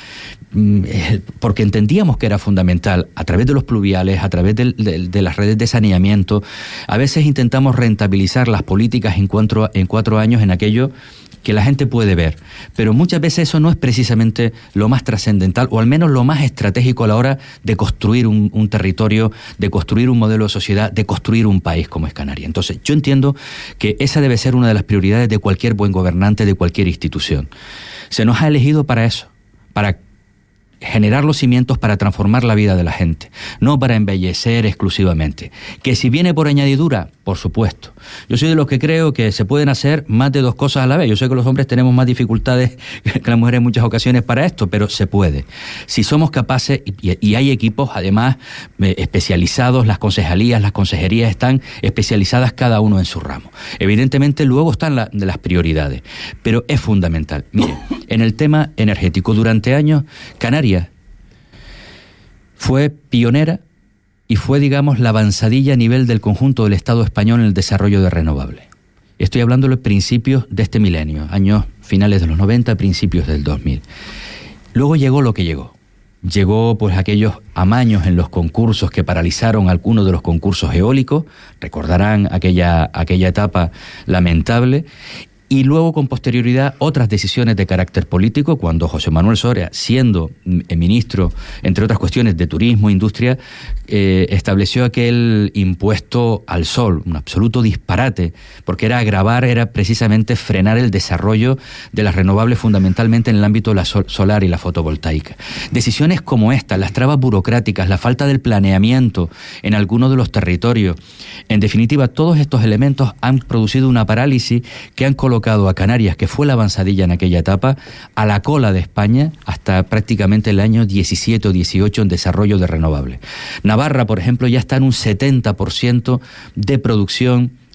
porque entendíamos que era fundamental, a través de los pluviales, a través de, de, de las redes de saneamiento. A veces intentamos rentabilizar las políticas en cuatro, en cuatro años en aquello que la gente puede ver, pero muchas veces eso no es precisamente lo más trascendental, o al menos lo más estratégico a la hora de construir un, un territorio, de construir un modelo de sociedad, de construir un país como es Canarias. Entonces, yo entiendo que esa debe ser una de las prioridades de cualquier buen gobernante, de cualquier institución. Se nos ha elegido para eso, para generar los cimientos para transformar la vida de la gente, no para embellecer exclusivamente. Que si viene por añadidura, por supuesto. Yo soy de los que creo que se pueden hacer más de dos cosas a la vez. Yo sé que los hombres tenemos más dificultades que las mujeres en muchas ocasiones para esto, pero se puede. Si somos capaces, y, y hay equipos además eh, especializados, las concejalías, las consejerías están especializadas cada uno en su ramo. Evidentemente luego están la, de las prioridades, pero es fundamental. Mire, en el tema energético, durante años, Canarias fue pionera y fue, digamos, la avanzadilla a nivel del conjunto del Estado español en el desarrollo de renovables. Estoy hablando de los principios de este milenio, años finales de los noventa, principios del dos mil. Luego llegó lo que llegó. Llegó pues aquellos amaños en los concursos que paralizaron algunos de los concursos eólicos, recordarán aquella, aquella etapa lamentable. Y luego, con posterioridad, otras decisiones de carácter político, cuando José Manuel Soria, siendo ministro, entre otras cuestiones, de Turismo e Industria, eh, estableció aquel impuesto al sol, un absoluto disparate, porque era agravar, era precisamente frenar el desarrollo de las renovables, fundamentalmente en el ámbito de la sol- solar y la fotovoltaica. Decisiones como esta, las trabas burocráticas, la falta del planeamiento en algunos de los territorios, en definitiva, todos estos elementos han producido una parálisis que han colocado a Canarias, que fue la avanzadilla en aquella etapa, a la cola de España hasta prácticamente el año diecisiete o dieciocho en desarrollo de renovables. Navarra, por ejemplo, ya está en un setenta por ciento de producción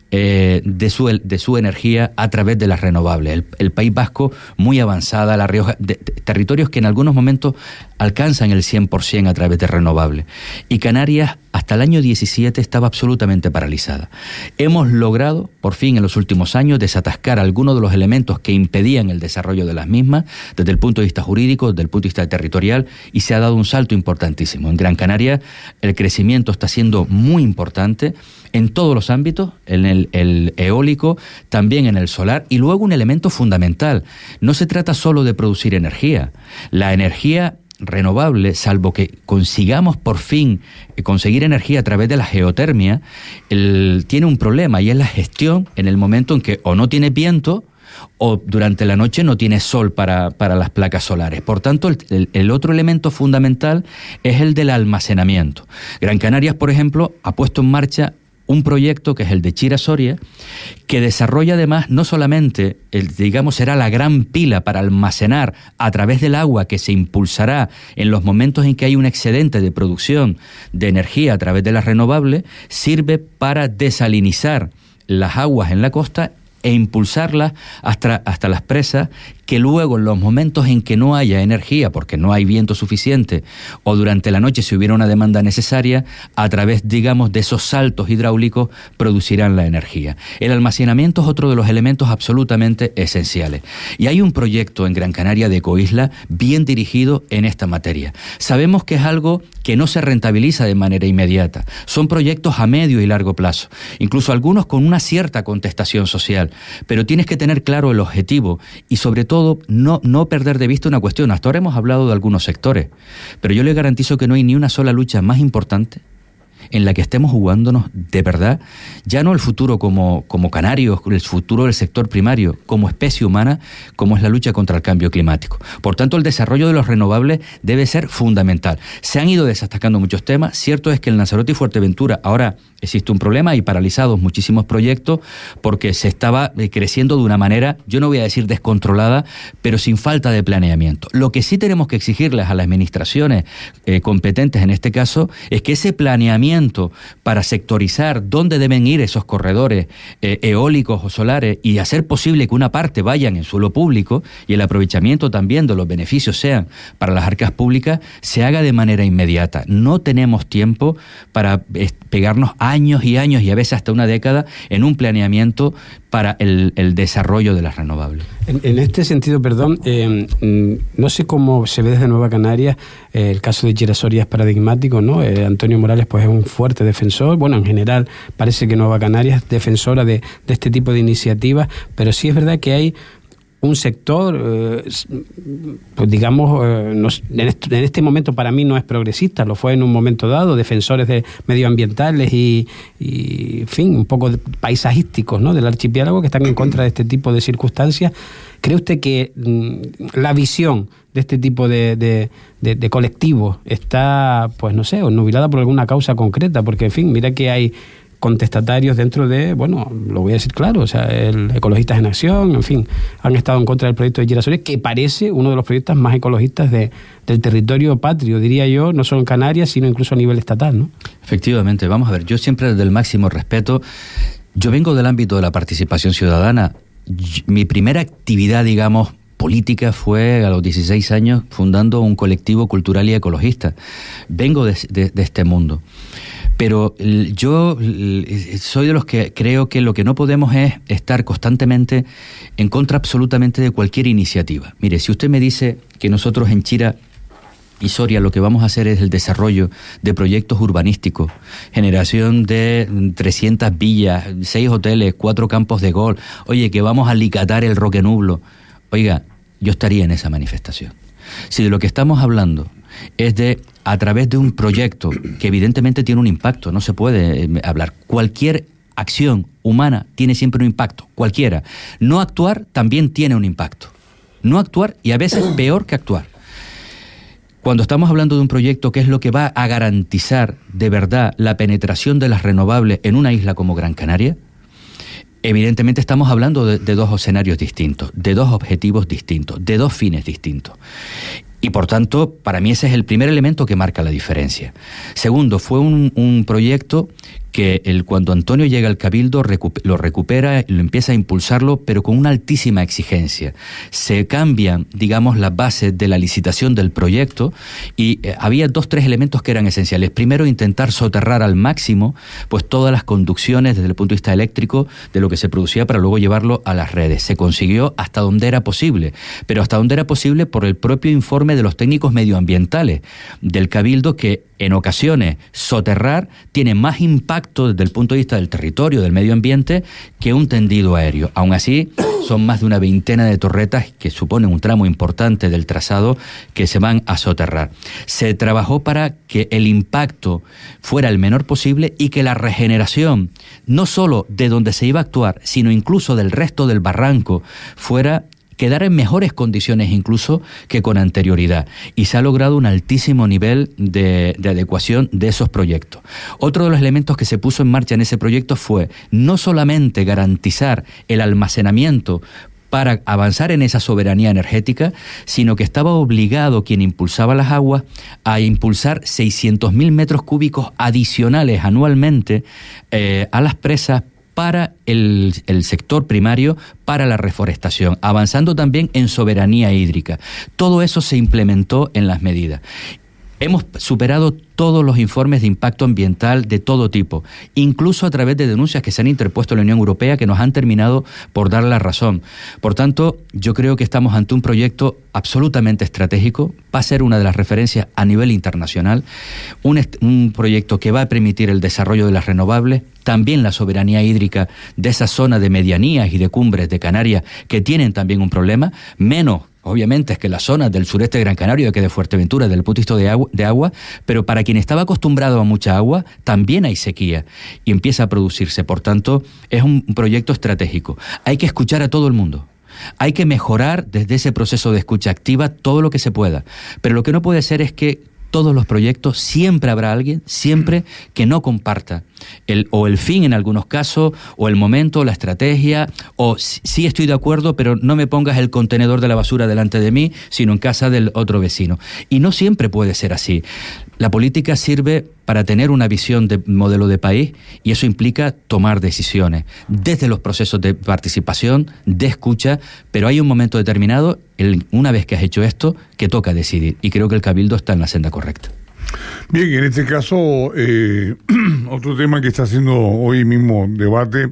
eh, de, su, de su energía a través de las renovables. El, el País Vasco muy avanzada, La Rioja, de, de, territorios que en algunos momentos alcanzan el cien por ciento a través de renovables. Y Canarias hasta el año diecisiete estaba absolutamente paralizada. Hemos logrado, por fin en los últimos años, desatascar algunos de los elementos que impedían el desarrollo de las mismas, desde el punto de vista jurídico, desde el punto de vista territorial, y se ha dado un salto importantísimo. En Gran Canaria el crecimiento está siendo muy importante en todos los ámbitos, en el, el eólico, también en el solar, y luego un elemento fundamental. No se trata solo de producir energía. La energía renovable, salvo que consigamos por fin conseguir energía a través de la geotermia, el, tiene un problema, y es la gestión en el momento en que o no tiene viento o durante la noche no tiene sol para, para las placas solares. Por tanto, el, el, el otro elemento fundamental es el del almacenamiento. Gran Canarias, por ejemplo, ha puesto en marcha un proyecto que es el de Chira-Soria, que desarrolla además no solamente, el, digamos, será la gran pila para almacenar a través del agua que se impulsará en los momentos en que hay un excedente de producción de energía a través de las renovables, sirve para desalinizar las aguas en la costa e impulsarlas hasta, hasta las presas, que luego en los momentos en que no haya energía, porque no hay viento suficiente, o durante la noche si hubiera una demanda necesaria, a través, digamos, de esos saltos hidráulicos producirán la energía. El almacenamiento es otro de los elementos absolutamente esenciales. Y hay un proyecto en Gran Canaria de Ecoisla bien dirigido en esta materia. Sabemos que es algo que no se rentabiliza de manera inmediata. Son proyectos a medio y largo plazo, incluso algunos con una cierta contestación social, pero tienes que tener claro el objetivo y sobre todo No, no perder de vista una cuestión. Hasta ahora hemos hablado de algunos sectores, pero yo le garantizo que no hay ni una sola lucha más importante en la que estemos jugándonos de verdad, ya no el futuro como, como canarios, el futuro del sector primario, como especie humana, como es la lucha contra el cambio climático. Por tanto, el desarrollo de los renovables debe ser fundamental. Se han ido desatacando muchos temas. Cierto es que en Lanzarote y Fuerteventura ahora existe un problema y paralizados muchísimos proyectos porque se estaba creciendo de una manera, yo no voy a decir descontrolada, pero sin falta de planeamiento. Lo que sí tenemos que exigirles a las administraciones eh, competentes en este caso es que ese planeamiento para sectorizar dónde deben ir esos corredores eh, eólicos o solares y hacer posible que una parte vayan en suelo público y el aprovechamiento también de los beneficios sean para las arcas públicas, se haga de manera inmediata. No tenemos tiempo para eh, pegarnos años y años y a veces hasta una década en un planeamiento para el, el desarrollo de las renovables.
En, en este sentido, perdón, eh, no sé cómo se ve desde Nueva Canarias, eh, el caso de Chira-Soria es paradigmático, ¿no? Eh, Antonio Morales pues es un fuerte defensor, bueno, en general parece que Nueva Canarias es defensora de, de este tipo de iniciativas, pero sí es verdad que hay un sector, eh, pues digamos, eh, no, en, este, en este momento para mí no es progresista, lo fue en un momento dado, defensores de medioambientales y, y en fin, un poco paisajísticos, ¿no?, del archipiélago, que están en contra de este tipo de circunstancias. ¿Cree usted que mm, la visión de este tipo de, de, de, de colectivos está, pues no sé, nubilada por alguna causa concreta? Porque, en fin, mira que hay contestatarios dentro de, bueno, lo voy a decir claro, o sea, el Ecologistas en Acción, en fin, han estado en contra del proyecto de Chira-Soria, que parece uno de los proyectos más ecologistas de, del territorio patrio, diría yo, no solo en Canarias, sino incluso a nivel estatal, ¿no? Efectivamente, vamos a ver, yo siempre desde el máximo respeto, yo vengo del ámbito de la participación ciudadana, mi primera actividad, digamos, política fue a los dieciséis años fundando un colectivo cultural y ecologista. Vengo de, de, de este mundo. Pero yo soy de los que creo que lo que no podemos es estar constantemente en contra absolutamente de cualquier iniciativa. Mire, si usted me dice que nosotros en Chira y Soria lo que vamos a hacer es el desarrollo de proyectos urbanísticos, generación de trescientas villas, seis hoteles, cuatro campos de golf, oye, que vamos a alicatar el Roque Nublo, oiga, yo estaría en esa manifestación. Si de lo que estamos hablando es de, a través de un proyecto que evidentemente tiene un impacto, no se puede eh, hablar, cualquier acción humana tiene siempre un impacto, cualquiera. No actuar también tiene un impacto. No actuar, y a veces peor que actuar. Cuando estamos hablando de un proyecto que es lo que va a garantizar de verdad la penetración de las renovables en una isla como Gran Canaria, evidentemente estamos hablando de, de dos escenarios distintos, de dos objetivos distintos, de dos fines distintos.
Y por tanto, para mí ese es el primer elemento que marca la diferencia. Segundo, fue un, un proyecto que el, cuando Antonio llega al Cabildo recu- lo recupera, lo empieza a impulsarlo, pero con una altísima exigencia. Se cambian, digamos, las bases de la licitación del proyecto y eh, había dos, tres elementos que eran esenciales. Primero, intentar soterrar al máximo pues todas las conducciones desde el punto de vista eléctrico de lo que se producía para luego llevarlo a las redes. Se consiguió hasta donde era posible, pero hasta donde era posible por el propio informe de los técnicos medioambientales del Cabildo, que en ocasiones soterrar tiene más impacto desde el punto de vista del territorio, del medio ambiente, que un tendido aéreo. Aún así, son más de una veintena de torretas que suponen un tramo importante del trazado que se van a soterrar. Se trabajó para que el impacto fuera el menor posible y que la regeneración, no solo de donde se iba a actuar, sino incluso del resto del barranco, fuera quedar en mejores condiciones incluso que con anterioridad, y se ha logrado un altísimo nivel de, de adecuación de esos proyectos. Otro de los elementos que se puso en marcha en ese proyecto fue no solamente garantizar el almacenamiento para avanzar en esa soberanía energética, sino que estaba obligado quien impulsaba las aguas a impulsar seiscientos mil metros cúbicos adicionales anualmente eh, a las presas para el, el sector primario, para la reforestación, avanzando también en soberanía hídrica. Todo eso se implementó en las medidas. Hemos superado todos los informes de impacto ambiental de todo tipo, incluso a través de denuncias que se han interpuesto en la Unión Europea que nos han terminado por dar la razón. Por tanto, yo creo que estamos ante un proyecto absolutamente estratégico, va a ser una de las referencias a nivel internacional, un, est- un proyecto que va a permitir el desarrollo de las renovables, también la soberanía hídrica de esa zona de medianías y de cumbres de Canarias que tienen también un problema, menos obviamente es que las zonas del sureste de Gran Canaria, que de Fuerteventura, desde el punto de vista de agua, de agua, pero para quien estaba acostumbrado a mucha agua, también hay sequía y empieza a producirse. Por tanto, es un proyecto estratégico. Hay que escuchar a todo el mundo. Hay que mejorar desde ese proceso de escucha activa todo lo que se pueda. Pero lo que no puede ser es que todos los proyectos, siempre habrá alguien, siempre que no comparta el, o el fin en algunos casos, o el momento, o la estrategia, o sí estoy de acuerdo, pero no me pongas el contenedor de la basura delante de mí, sino en casa del otro vecino. Y no siempre puede ser así. La política sirve para tener una visión de modelo de país y eso implica tomar decisiones desde los procesos de participación, de escucha, pero hay un momento determinado, el, una vez que has hecho esto, que toca decidir y creo que el Cabildo está en la senda correcta.
Bien, en este caso, eh, otro tema que está haciendo hoy mismo debate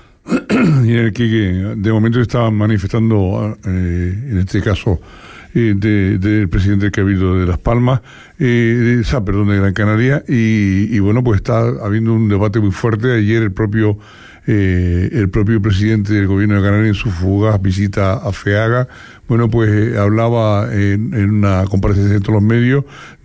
y en el que, que de momento se está manifestando, eh, en este caso, Eh, del de, de presidente del Cabildo de Las Palmas, eh, de, o sea, perdón, de Gran Canaria, y, y bueno, pues está habiendo un debate muy fuerte. Ayer el propio eh, el propio presidente del gobierno de Canarias, en su fugaz visita a FEAGA, bueno, pues eh, hablaba en, en una comparecencia en todos los medios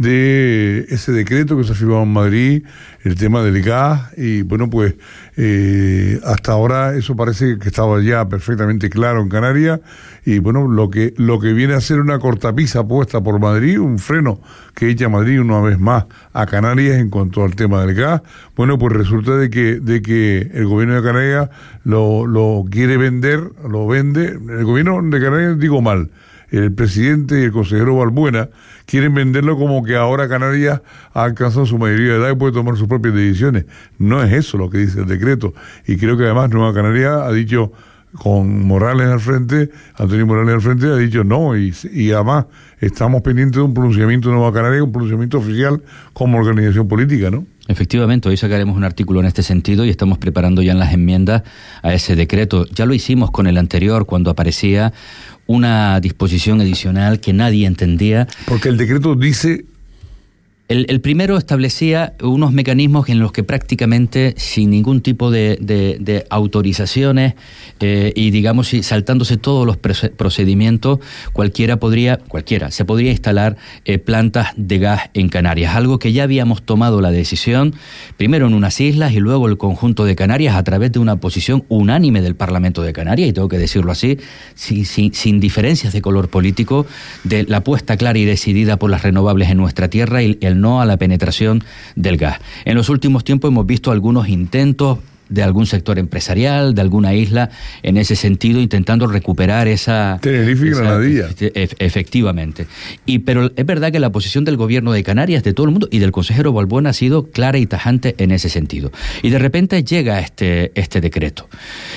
de ese decreto que se ha firmado en Madrid, el tema del gas, y bueno, pues eh, hasta ahora eso parece que estaba ya perfectamente claro en Canarias, y bueno, lo que lo que viene a ser una cortapisa puesta por Madrid, un freno que echa Madrid una vez más a Canarias en cuanto al tema del gas, bueno, pues resulta de que de que el gobierno de Canarias lo, lo quiere vender, lo vende, el gobierno de Canarias, digo mal, el presidente y el consejero Balbuena quieren venderlo como que ahora Canarias ha alcanzado su mayoría de edad y puede tomar sus propias decisiones. No es eso lo que dice el decreto, y creo que además Nueva Canarias ha dicho, con Morales al frente, Antonio Morales al frente, ha dicho no, y, y además estamos pendientes de un pronunciamiento de Nueva Canaria, un pronunciamiento oficial como organización política, ¿no?
Efectivamente, hoy sacaremos un artículo en este sentido y estamos preparando ya en las enmiendas a ese decreto. Ya lo hicimos con el anterior, cuando aparecía una disposición adicional que nadie entendía.
Porque el decreto dice...
El, el primero establecía unos mecanismos en los que prácticamente sin ningún tipo de, de, de autorizaciones eh, y digamos saltándose todos los procedimientos, cualquiera podría, cualquiera, se podría instalar eh, plantas de gas en Canarias, algo que ya habíamos tomado la decisión, primero en unas islas y luego el conjunto de Canarias a través de una posición unánime del Parlamento de Canarias, y tengo que decirlo así, sin, sin, sin diferencias de color político, de la apuesta clara y decidida por las renovables en nuestra tierra y el no a la penetración del gas. En los últimos tiempos hemos visto algunos intentos de algún sector empresarial, de alguna isla, en ese sentido, intentando recuperar esa...
Tenerife y
esa,
Granadilla.
Ef, efectivamente. Y, pero es verdad que la posición del gobierno de Canarias, de todo el mundo, y del consejero Balbuena ha sido clara y tajante en ese sentido. Y de repente llega este, este decreto.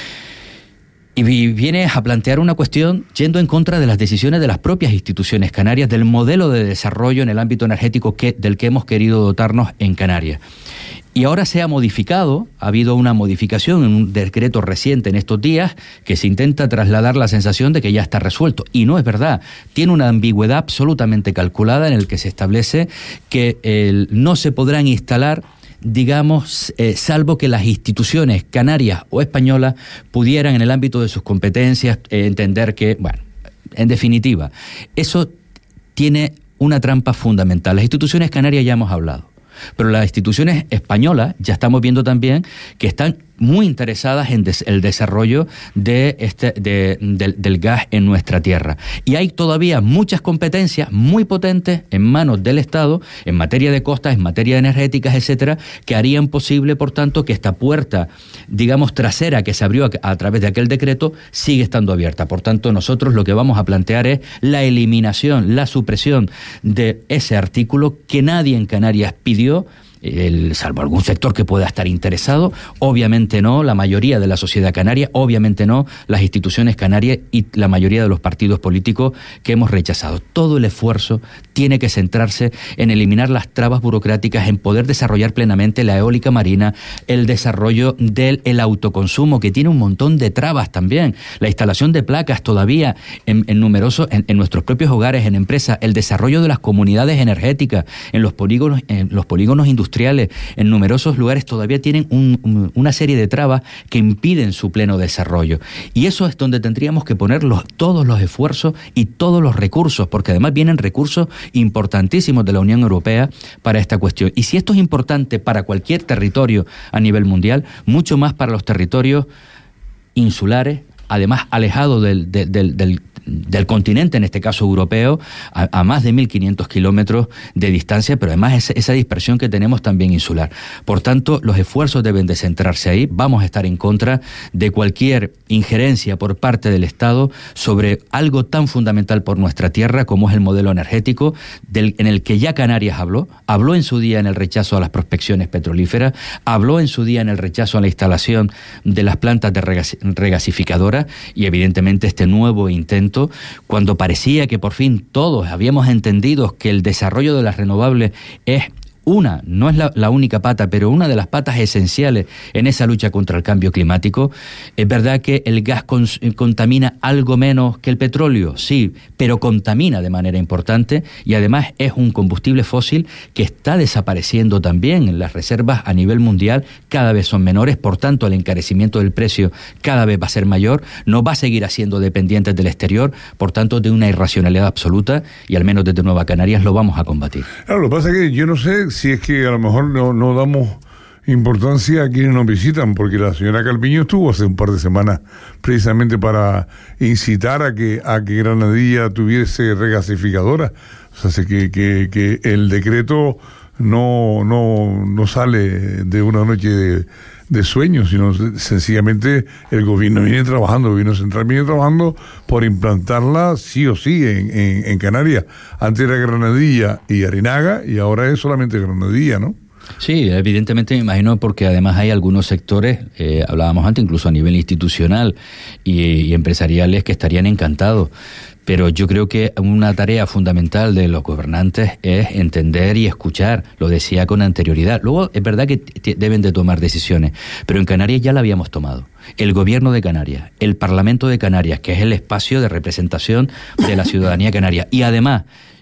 Y viene a plantear una cuestión yendo en contra de las decisiones de las propias instituciones canarias, del modelo de desarrollo en el ámbito energético que, del que hemos querido dotarnos en Canarias. Y ahora se ha modificado, ha habido una modificación en un decreto reciente en estos días que se intenta trasladar la sensación de que ya está resuelto. Y no es verdad. Tiene una ambigüedad absolutamente calculada en el que se establece que el, no se podrán instalar, digamos, eh, salvo que las instituciones canarias o españolas pudieran en el ámbito de sus competencias eh, entender que, bueno, en definitiva, eso tiene una trampa fundamental. Las instituciones canarias ya hemos hablado, pero las instituciones españolas ya estamos viendo también que están muy interesadas en des- el desarrollo de este, de, de, del gas en nuestra tierra. Y hay todavía muchas competencias muy potentes en manos del Estado, en materia de costas, en materia energéticas, etcétera, que harían posible, por tanto, que esta puerta, digamos, trasera que se abrió a, a través de aquel decreto, sigue estando abierta. Por tanto, nosotros lo que vamos a plantear es la eliminación, la supresión de ese artículo que nadie en Canarias pidió, El, salvo algún sector que pueda estar interesado, obviamente no la mayoría de la sociedad canaria, obviamente no las instituciones canarias y la mayoría de los partidos políticos que hemos rechazado. Todo el esfuerzo tiene que centrarse en eliminar las trabas burocráticas, en poder desarrollar plenamente la eólica marina, el desarrollo del el autoconsumo, que tiene un montón de trabas también, la instalación de placas todavía en, en numerosos, en, en nuestros propios hogares, en empresas, el desarrollo de las comunidades energéticas, en los polígonos, en los polígonos industriales, en numerosos lugares todavía tienen un, un, una serie de trabas que impiden su pleno desarrollo. Y eso es donde tendríamos que poner los, todos los esfuerzos y todos los recursos, porque además vienen recursos importantísimos de la Unión Europea para esta cuestión. Y si esto es importante para cualquier territorio a nivel mundial, mucho más para los territorios insulares, además alejados del, del, del, del del continente, en este caso europeo, a, a más de mil quinientos kilómetros de distancia, pero además es, esa dispersión que tenemos también insular. Por tanto, los esfuerzos deben de centrarse ahí. Vamos a estar en contra de cualquier injerencia por parte del Estado sobre algo tan fundamental por nuestra tierra como es el modelo energético, del, en el que ya Canarias habló, habló en su día en el rechazo a las prospecciones petrolíferas, habló en su día en el rechazo a la instalación de las plantas de regas, regasificadoras y evidentemente este nuevo intento, cuando parecía que por fin todos habíamos entendido que el desarrollo de las renovables es una, no es la, la única pata, pero una de las patas esenciales en esa lucha contra el cambio climático. Es verdad que el gas cons- contamina algo menos que el petróleo, sí, pero contamina de manera importante y además es un combustible fósil que está desapareciendo también. Las reservas a nivel mundial cada vez son menores, por tanto el encarecimiento del precio cada vez va a ser mayor, no va a seguir siendo dependientes del exterior, por tanto de una irracionalidad absoluta, y al menos desde Nueva Canarias lo vamos a combatir.
Claro, lo que pasa es que yo no sé si es que a lo mejor no, no damos importancia a quienes nos visitan, porque la señora Calviño estuvo hace un par de semanas precisamente para incitar a que a que Granadilla tuviese regasificadora. O sea, que, que, que el decreto no, no, no sale de una noche de, de sueño, sino sencillamente el gobierno viene trabajando, el gobierno central viene trabajando por implantarla sí o sí en, en, en Canarias. Antes era Granadilla y Arinaga y ahora es solamente Granadilla, ¿no?
Sí, evidentemente me imagino, porque además hay algunos sectores, eh, hablábamos antes, incluso a nivel institucional y, y empresariales, que estarían encantados. Pero yo creo que una tarea fundamental de los gobernantes es entender y escuchar, lo decía con anterioridad. Luego es verdad que t- deben de tomar decisiones, pero en Canarias ya la habíamos tomado. El gobierno de Canarias, el Parlamento de Canarias, que es el espacio de representación de la ciudadanía canaria, y además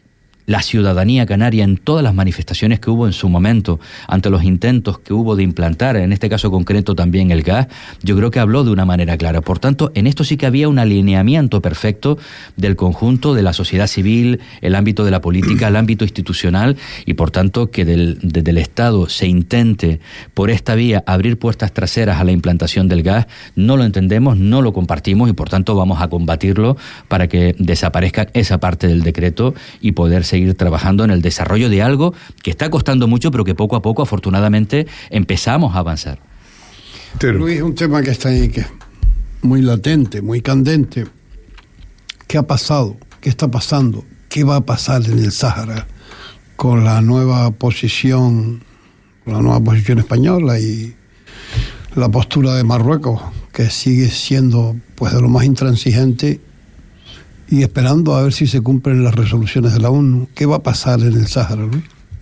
la ciudadanía canaria en todas las manifestaciones que hubo en su momento ante los intentos que hubo de implantar, en este caso concreto también el gas, yo creo que habló de una manera clara. Por tanto, en esto sí que había un alineamiento perfecto del conjunto de la sociedad civil, el ámbito de la política, el ámbito institucional, y por tanto que del, desde el Estado se intente por esta vía abrir puertas traseras a la implantación del gas, no lo entendemos, no lo compartimos, y por tanto vamos a combatirlo para que desaparezca esa parte del decreto y poder seguir seguir trabajando en el desarrollo de algo que está costando mucho, pero que poco a poco, afortunadamente, empezamos a avanzar.
Pero.
Luis, un tema que está ahí, que es muy latente, muy candente. ¿Qué ha pasado? ¿Qué está pasando? ¿Qué va a pasar en el Sáhara con la nueva posición, con la nueva posición española y la postura de Marruecos, que sigue siendo pues de lo más intransigente y esperando a ver si se cumplen las resoluciones de la ONU? ¿Qué va a pasar en el Sáhara, Luis?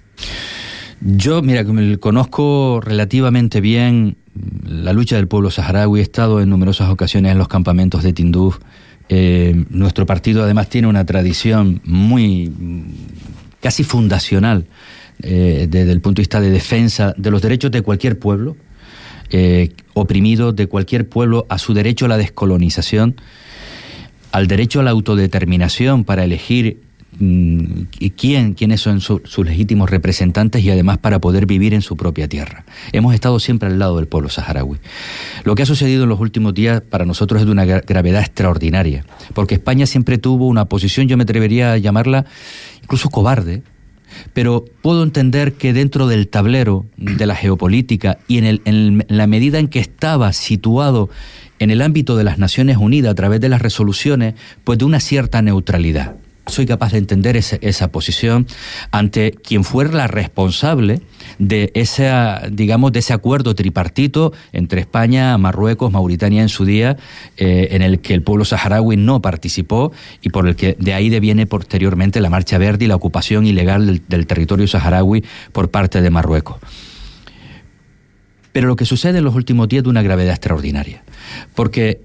Yo, mira, conozco relativamente bien la lucha del pueblo saharaui, he estado en numerosas ocasiones en los campamentos de Tinduf. Eh, nuestro partido además tiene una tradición muy, casi fundacional eh, desde el punto de vista de defensa de los derechos de cualquier pueblo eh, oprimido, de cualquier pueblo, a su derecho a la descolonización, al derecho a la autodeterminación para elegir quién, quiénes son su, sus legítimos representantes y además para poder vivir en su propia tierra. Hemos estado siempre al lado del pueblo saharaui. Lo que ha sucedido en los últimos días para nosotros es de una gravedad extraordinaria, porque España siempre tuvo una posición, yo me atrevería a llamarla incluso cobarde, pero puedo entender que dentro del tablero de la geopolítica y en, el, en la medida en que estaba situado en el ámbito de las Naciones Unidas a través de las resoluciones, pues de una cierta neutralidad. Soy capaz de entender ese, esa posición ante quien fuera la responsable de ese, digamos, de ese acuerdo tripartito entre España, Marruecos, Mauritania en su día, eh, en el que el pueblo saharaui no participó y por el que de ahí deviene posteriormente la Marcha Verde y la ocupación ilegal del, del territorio saharaui por parte de Marruecos. Pero lo que sucede en los últimos días es de una gravedad extraordinaria, porque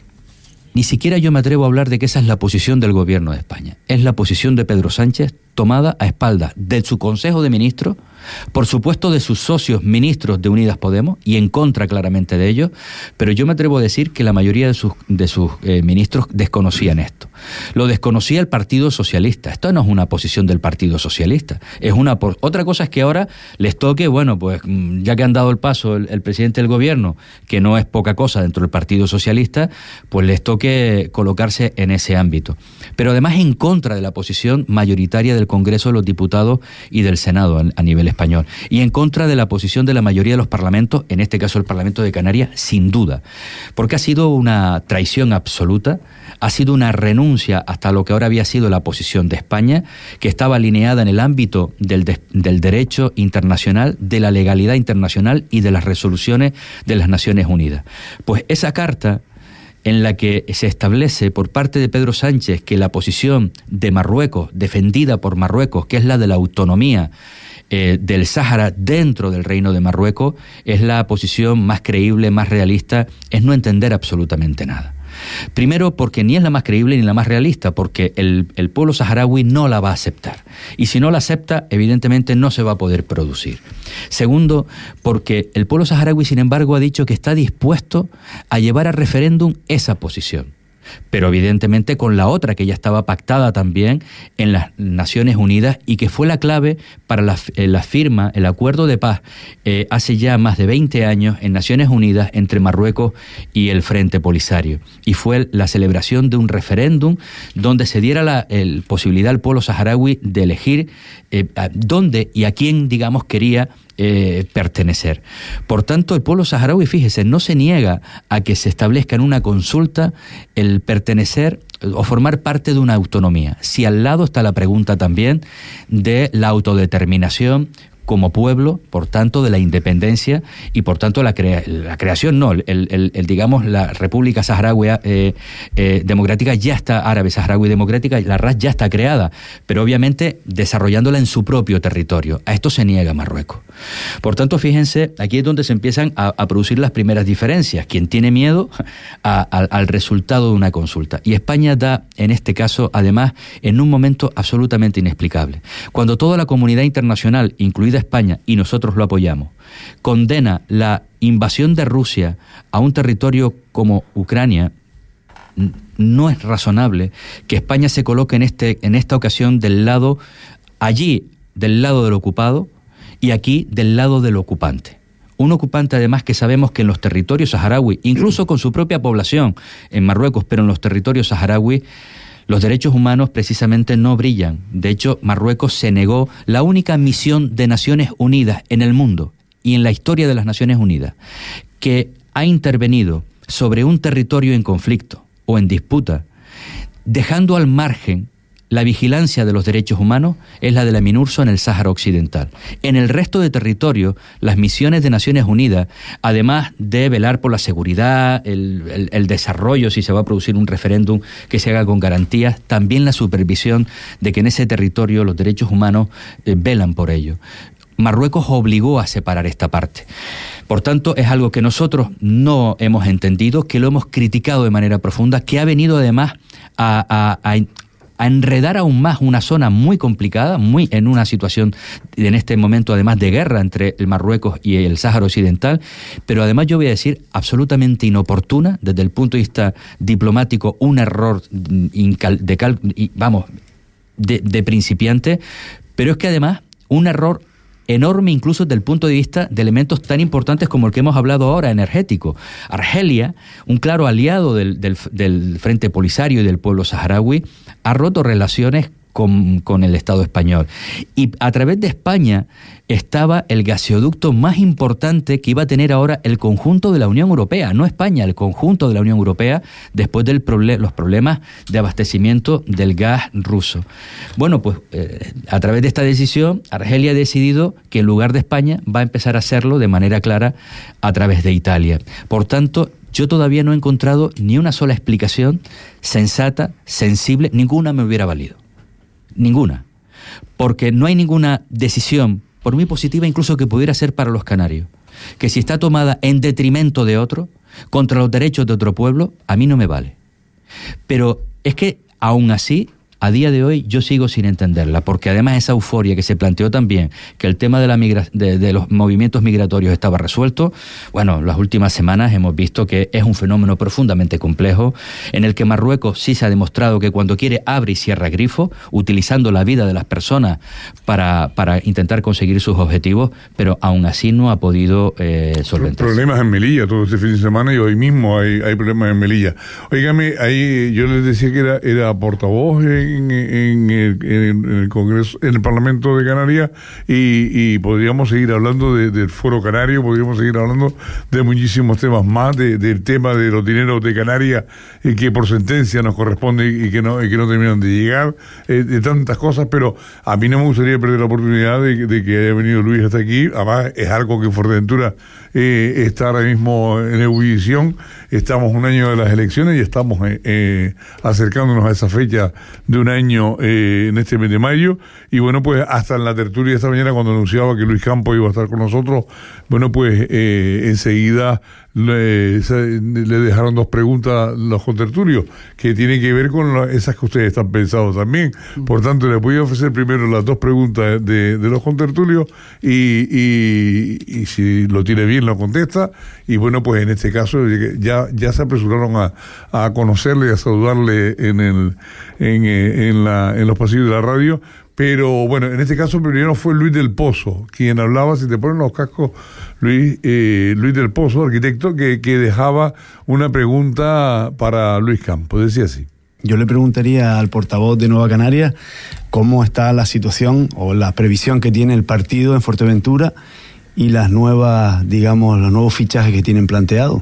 ni siquiera yo me atrevo a hablar de que esa es la posición del gobierno de España. Es la posición de Pedro Sánchez tomada a espaldas de su Consejo de Ministros, por supuesto de sus socios ministros de Unidas Podemos y en contra claramente de ellos, pero yo me atrevo a decir que la mayoría de sus, de sus eh, ministros desconocían esto. Lo desconocía el Partido Socialista. Esto no es una posición del Partido Socialista. Es una otra cosa es que ahora les toque, bueno, pues ya que han dado el paso el, el presidente del gobierno, que no es poca cosa dentro del Partido Socialista, pues les toque colocarse en ese ámbito. Pero además en contra de la posición mayoritaria del Congreso de los Diputados y del Senado a, a nivel español, y en contra de la posición de la mayoría de los parlamentos, en este caso el Parlamento de Canarias, sin duda, porque ha sido una traición absoluta, ha sido una renuncia hasta lo que ahora había sido la posición de España, que estaba alineada en el ámbito del, de, del derecho internacional, de la legalidad internacional y de las resoluciones de las Naciones Unidas. Pues esa carta en la que se establece por parte de Pedro Sánchez que la posición de Marruecos, defendida por Marruecos, que es la de la autonomía eh, del Sáhara dentro del Reino de Marruecos, es la posición más creíble, más realista, es no entender absolutamente nada. Primero, porque ni es la más creíble ni la más realista, porque el, el pueblo saharaui no la va a aceptar. Y si no la acepta, evidentemente no se va a poder producir. Segundo, porque el pueblo saharaui, sin embargo, ha dicho que está dispuesto a llevar a referéndum esa posición. Pero evidentemente con la otra que ya estaba pactada también en las Naciones Unidas y que fue la clave para la, la firma, el acuerdo de paz eh, hace ya más de veinte años en Naciones Unidas entre Marruecos y el Frente Polisario. Y fue la celebración de un referéndum donde se diera la el, posibilidad al pueblo saharaui de elegir eh, a dónde y a quién, digamos, quería Eh, pertenecer. Por tanto, el pueblo saharaui, fíjese, no se niega a que se establezca en una consulta el pertenecer o formar parte de una autonomía. Si al lado está la pregunta también de la autodeterminación como pueblo, por tanto, de la independencia y, por tanto, la, crea la creación, no, el, el, el, digamos, la República Saharaui eh, eh, Democrática ya está, Árabe Saharaui Democrática, la R A S ya está creada, pero obviamente desarrollándola en su propio territorio. A esto se niega Marruecos. Por tanto, fíjense, aquí es donde se empiezan a, a producir las primeras diferencias. Quien tiene miedo a, a, al resultado de una consulta. Y España da, en este caso, además, en un momento absolutamente inexplicable. Cuando toda la comunidad internacional, incluida España, y nosotros lo apoyamos, condena la invasión de Rusia a un territorio como Ucrania, no es razonable que España se coloque en, este, en esta ocasión del lado, allí del lado del ocupado y aquí del lado del ocupante. Un ocupante además que sabemos que en los territorios saharaui, incluso con su propia población en Marruecos, pero en los territorios saharaui, los derechos humanos precisamente no brillan. De hecho, Marruecos se negó la única misión de Naciones Unidas en el mundo y en la historia de las Naciones Unidas, que ha intervenido sobre un territorio en conflicto o en disputa, dejando al margen la vigilancia de los derechos humanos, es la de la MINURSO en el Sáhara Occidental. En el resto de territorios, las misiones de Naciones Unidas, además de velar por la seguridad, el, el, el desarrollo, si se va a producir un referéndum que se haga con garantías, también la supervisión de que en ese territorio los derechos humanos eh, velan por ello. Marruecos obligó a separar esta parte. Por tanto, es algo que nosotros no hemos entendido, que lo hemos criticado de manera profunda, que ha venido además a... a, a a enredar aún más una zona muy complicada, muy en una situación en este momento además de guerra entre el Marruecos y el Sáhara Occidental, pero además yo voy a decir absolutamente inoportuna desde el punto de vista diplomático, un error de cal, vamos de, de principiante, pero es que además un error enorme incluso desde el punto de vista de elementos tan importantes como el que hemos hablado ahora, energético. Argelia, un claro aliado del, del, del Frente Polisario y del pueblo saharaui, ha roto relaciones con, con el Estado español. Y a través de España estaba el gaseoducto más importante que iba a tener ahora el conjunto de la Unión Europea, no España, el conjunto de la Unión Europea, después de proble- los problemas de abastecimiento del gas ruso. Bueno, pues eh, a través de esta decisión, Argelia ha decidido que en lugar de España va a empezar a hacerlo de manera clara a través de Italia. Por tanto, yo todavía no he encontrado ni una sola explicación sensata, sensible, ninguna me hubiera valido. Ninguna. Porque no hay ninguna decisión, por muy positiva incluso que pudiera ser para los canarios, que si está tomada en detrimento de otro, contra los derechos de otro pueblo, a mí no me vale. Pero es que, aún así, a día de hoy yo sigo sin entenderla, porque además esa euforia que se planteó también, que el tema de, la migra- de, de los movimientos migratorios estaba resuelto, bueno, las últimas semanas hemos visto que es un fenómeno profundamente complejo, en el que Marruecos sí se ha demostrado que cuando quiere abre y cierra grifos, utilizando la vida de las personas para, para intentar conseguir sus objetivos, pero aún así no ha podido eh, solventarse.
Problemas en Melilla todo este fin de semana y hoy mismo hay, hay problemas en Melilla. Óigame, ahí yo les decía que era, era portavoz en En, en, el, en el Congreso, en el Parlamento de Canarias y, y podríamos seguir hablando de, del Foro Canario, podríamos seguir hablando de muchísimos temas más, de, del tema de los dineros de Canarias eh, que por sentencia nos corresponde y que no, y que no terminan de llegar, eh, de tantas cosas, pero a mí no me gustaría perder la oportunidad de, de que haya venido Luis hasta aquí. Además es algo que Fuerteventura eh, está ahora mismo en ebullición. Estamos un año de las elecciones y estamos eh, eh, acercándonos a esa fecha de un año eh, en este mes de mayo, y bueno, pues hasta en la tertulia de esta mañana cuando anunciaba que Luis Campos iba a estar con nosotros, bueno, pues eh, enseguida le, le dejaron dos preguntas los contertulios que tienen que ver con la, esas que ustedes están pensando también. Por tanto, les voy a ofrecer primero las dos preguntas de, de los contertulios y, y, y si lo tiene bien lo contesta, y bueno, pues en este caso ya, ya se apresuraron a, a conocerle y a saludarle en el en, en, la, en los pasillos de la radio. Pero bueno, en este caso primero fue Luis del Pozo quien hablaba, si te ponen los cascos, Luis, eh, Luis del Pozo, arquitecto, que, que dejaba una pregunta para Luis Campos. Decía así:
yo le preguntaría al portavoz de Nueva Canarias cómo está la situación o la previsión que tiene el partido en Fuerteventura y las nuevas, digamos, los nuevos fichajes que tienen planteado.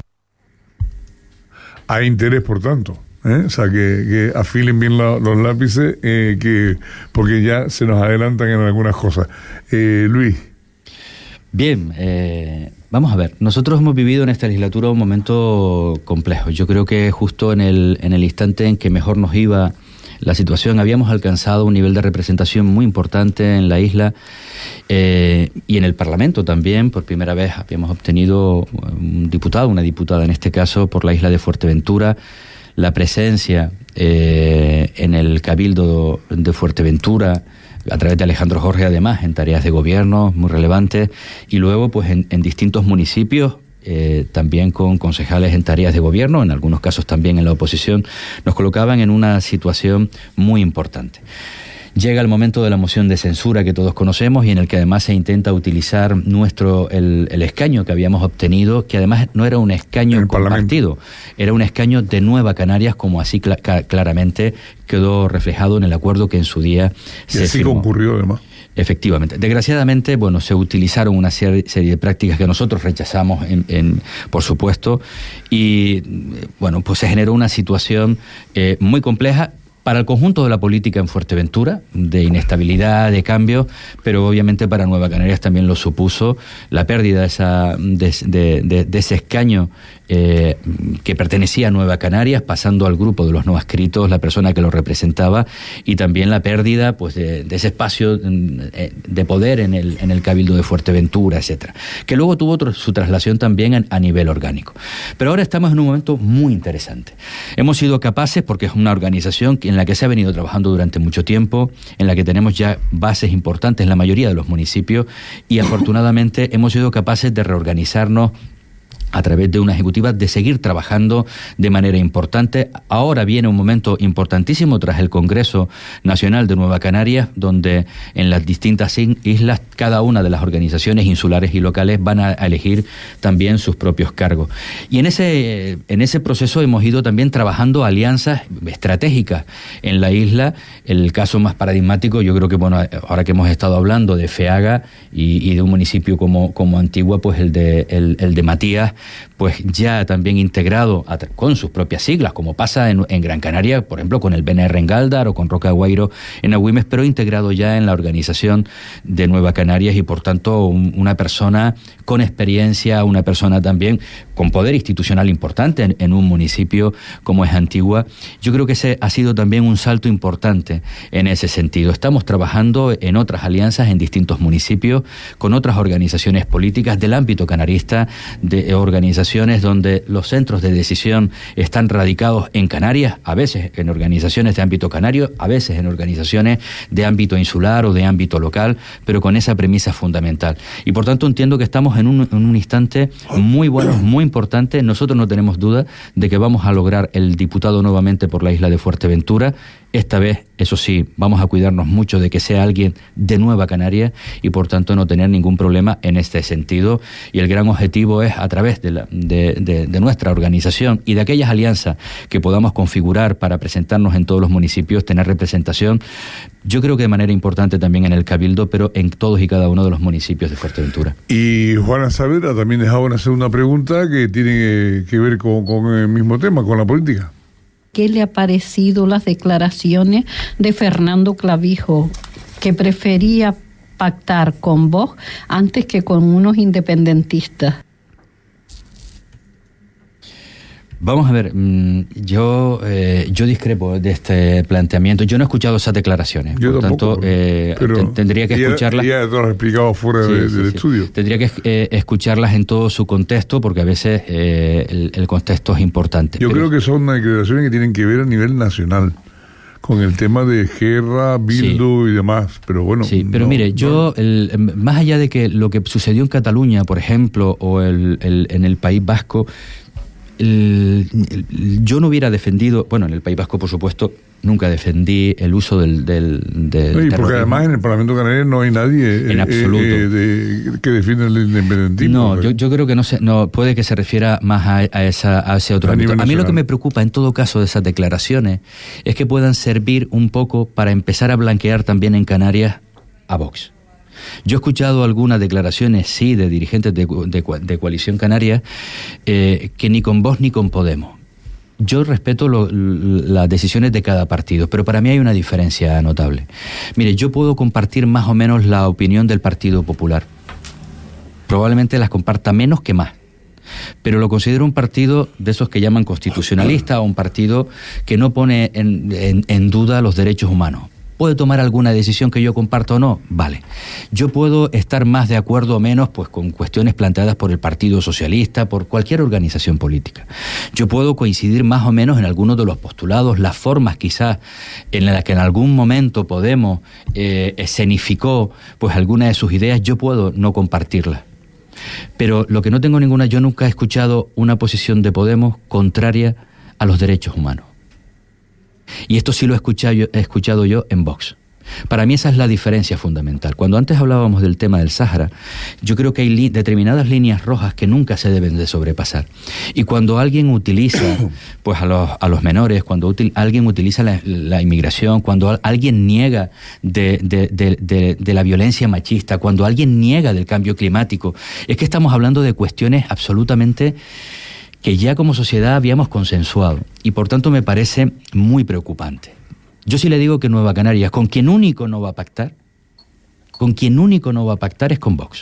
Hay interés, por tanto. ¿Eh? O sea, que, que afilen bien la, los lápices, eh, que porque ya se nos adelantan en algunas cosas. Eh, Luis.
Bien, eh, vamos a ver. Nosotros hemos vivido en esta legislatura un momento complejo. Yo creo que justo en el, en el instante en que mejor nos iba la situación, habíamos alcanzado un nivel de representación muy importante en la isla eh, y en el Parlamento también. Por primera vez habíamos obtenido un diputado, una diputada en este caso, por la isla de Fuerteventura. La presencia eh, en el Cabildo de Fuerteventura, a través de Alejandro Jorge, además, en tareas de gobierno muy relevantes, y luego pues en, en distintos municipios, eh, también con concejales en tareas de gobierno, en algunos casos también en la oposición, nos colocaban en una situación muy importante. Llega el momento de la moción de censura que todos conocemos y en el que además se intenta utilizar nuestro el, el escaño que habíamos obtenido, que además no era un escaño compartido, era un escaño de Nueva Canarias, como así cl- claramente quedó reflejado en el acuerdo que en su día
y
se
así
firmó.
concurrió además.
Efectivamente. Desgraciadamente, bueno, se utilizaron una serie, serie de prácticas que nosotros rechazamos, en, en, por supuesto, y bueno, pues se generó una situación eh, muy compleja para el conjunto de la política en Fuerteventura, de inestabilidad, de cambio, pero obviamente para Nueva Canarias también lo supuso la pérdida de, esa, de, de, de, de ese escaño eh, que pertenecía a Nueva Canarias, pasando al grupo de los no adscritos, la persona que lo representaba, y también la pérdida pues de, de ese espacio de poder en el, en el Cabildo de Fuerteventura, etcétera, que luego tuvo otro, su traslación también a, a nivel orgánico. Pero ahora estamos en un momento muy interesante. Hemos sido capaces, porque es una organización en la que se ha venido trabajando durante mucho tiempo, en la que tenemos ya bases importantes en la mayoría de los municipios, y afortunadamente hemos sido capaces de reorganizarnos a través de una ejecutiva, de seguir trabajando de manera importante. Ahora viene un momento importantísimo tras el Congreso Nacional de Nueva Canarias, donde en las distintas islas cada una de las organizaciones insulares y locales van a elegir también sus propios cargos. Y en ese, en ese proceso hemos ido también trabajando alianzas estratégicas en la isla. El caso más paradigmático, yo creo que, bueno, ahora que hemos estado hablando de FEAGA y, y de un municipio como, como Antigua, pues el de, el, el de Matías, pues ya también integrado a, con sus propias siglas, como pasa en, en Gran Canaria, por ejemplo, con el B N R en Gáldar o con Roca Guairo en Agüimes, pero integrado ya en la organización de Nueva Canarias, y por tanto un, una persona con experiencia, una persona también con poder institucional importante en, en un municipio como es Antigua. Yo creo que ese ha sido también un salto importante en ese sentido. Estamos trabajando en otras alianzas en distintos municipios, con otras organizaciones políticas del ámbito canarista, de organizaciones donde los centros de decisión están radicados en Canarias, a veces en organizaciones de ámbito canario, a veces en organizaciones de ámbito insular o de ámbito local, pero con esa premisa fundamental. Y por tanto entiendo que estamos en un, en un instante muy bueno, muy importante. Nosotros no tenemos duda de que vamos a lograr el diputado nuevamente por la isla de Fuerteventura. Esta vez, eso sí, vamos a cuidarnos mucho de que sea alguien de Nueva Canarias y por tanto no tener ningún problema en este sentido. Y el gran objetivo es, a través de, la, de, de, de nuestra organización y de aquellas alianzas que podamos configurar para presentarnos en todos los municipios, tener representación, yo creo que de manera importante también en el Cabildo, pero en todos y cada uno de los municipios de Fuerteventura.
Y Juana Saavedra también dejaba hacer una pregunta que tiene que ver con, con el mismo tema, con la política.
¿Qué le ha parecido las declaraciones de Fernando Clavijo, que prefería pactar con Vox antes que con unos independentistas?
Vamos a ver, yo eh, yo discrepo de este planteamiento. Yo no he escuchado esas declaraciones.
Yo
por
tampoco,
tanto, eh, te, tendría que
ella,
escucharlas.
Ya te lo has explicado fuera sí, de, sí, del sí. estudio.
Tendría que eh, escucharlas en todo su contexto, porque a veces eh, el, el contexto es importante.
Yo
pero...
creo que son declaraciones que tienen que ver a nivel nacional, con el tema de Guerra, Bildu sí. y demás, pero bueno.
Sí, pero no, mire, yo, no. el, más allá de que lo que sucedió en Cataluña, por ejemplo, o el, el, en el País Vasco, El, el, yo no hubiera defendido, bueno, en el País Vasco, por supuesto, nunca defendí el uso del, del, del
no, y porque además en el Parlamento canario no hay nadie
en
eh,
absoluto
eh, de, que defienda el independentismo.
No, yo, yo creo que no se, no puede que se refiera más a, a, esa, a ese otro a ámbito. A mí lo que me preocupa en todo caso de esas declaraciones es que puedan servir un poco para empezar a blanquear también en Canarias a Vox. Yo he escuchado algunas declaraciones, sí, de dirigentes de, de, de Coalición Canaria, eh, que ni con Vox ni con Podemos. Yo respeto lo, las decisiones de cada partido, pero para mí hay una diferencia notable. Mire, yo puedo compartir más o menos la opinión del Partido Popular. Probablemente las comparta menos que más. Pero lo considero un partido de esos que llaman constitucionalista, o un partido que no pone en, en, en duda los derechos humanos. ¿Puede tomar alguna decisión que yo comparto o no? Vale. Yo puedo estar más de acuerdo o menos pues con cuestiones planteadas por el Partido Socialista, por cualquier organización política. Yo puedo coincidir más o menos en algunos de los postulados, las formas quizás en las que en algún momento Podemos eh, escenificó pues alguna de sus ideas, yo puedo no compartirlas. Pero lo que no tengo ninguna, yo nunca he escuchado una posición de Podemos contraria a los derechos humanos. Y esto sí lo he escuchado yo, he escuchado yo en Vox. Para mí esa es la diferencia fundamental. Cuando antes hablábamos del tema del Sáhara, yo creo que hay li- determinadas líneas rojas que nunca se deben de sobrepasar. Y cuando alguien utiliza pues a los, a los menores, cuando util- alguien utiliza la, la inmigración, cuando a- alguien niega de, de, de, de, de la violencia machista, cuando alguien niega del cambio climático, es que estamos hablando de cuestiones absolutamente que ya como sociedad habíamos consensuado. Y por tanto me parece muy preocupante. Yo sí le digo que Nueva Canarias, con quien único no va a pactar, con quien único no va a pactar es con Vox.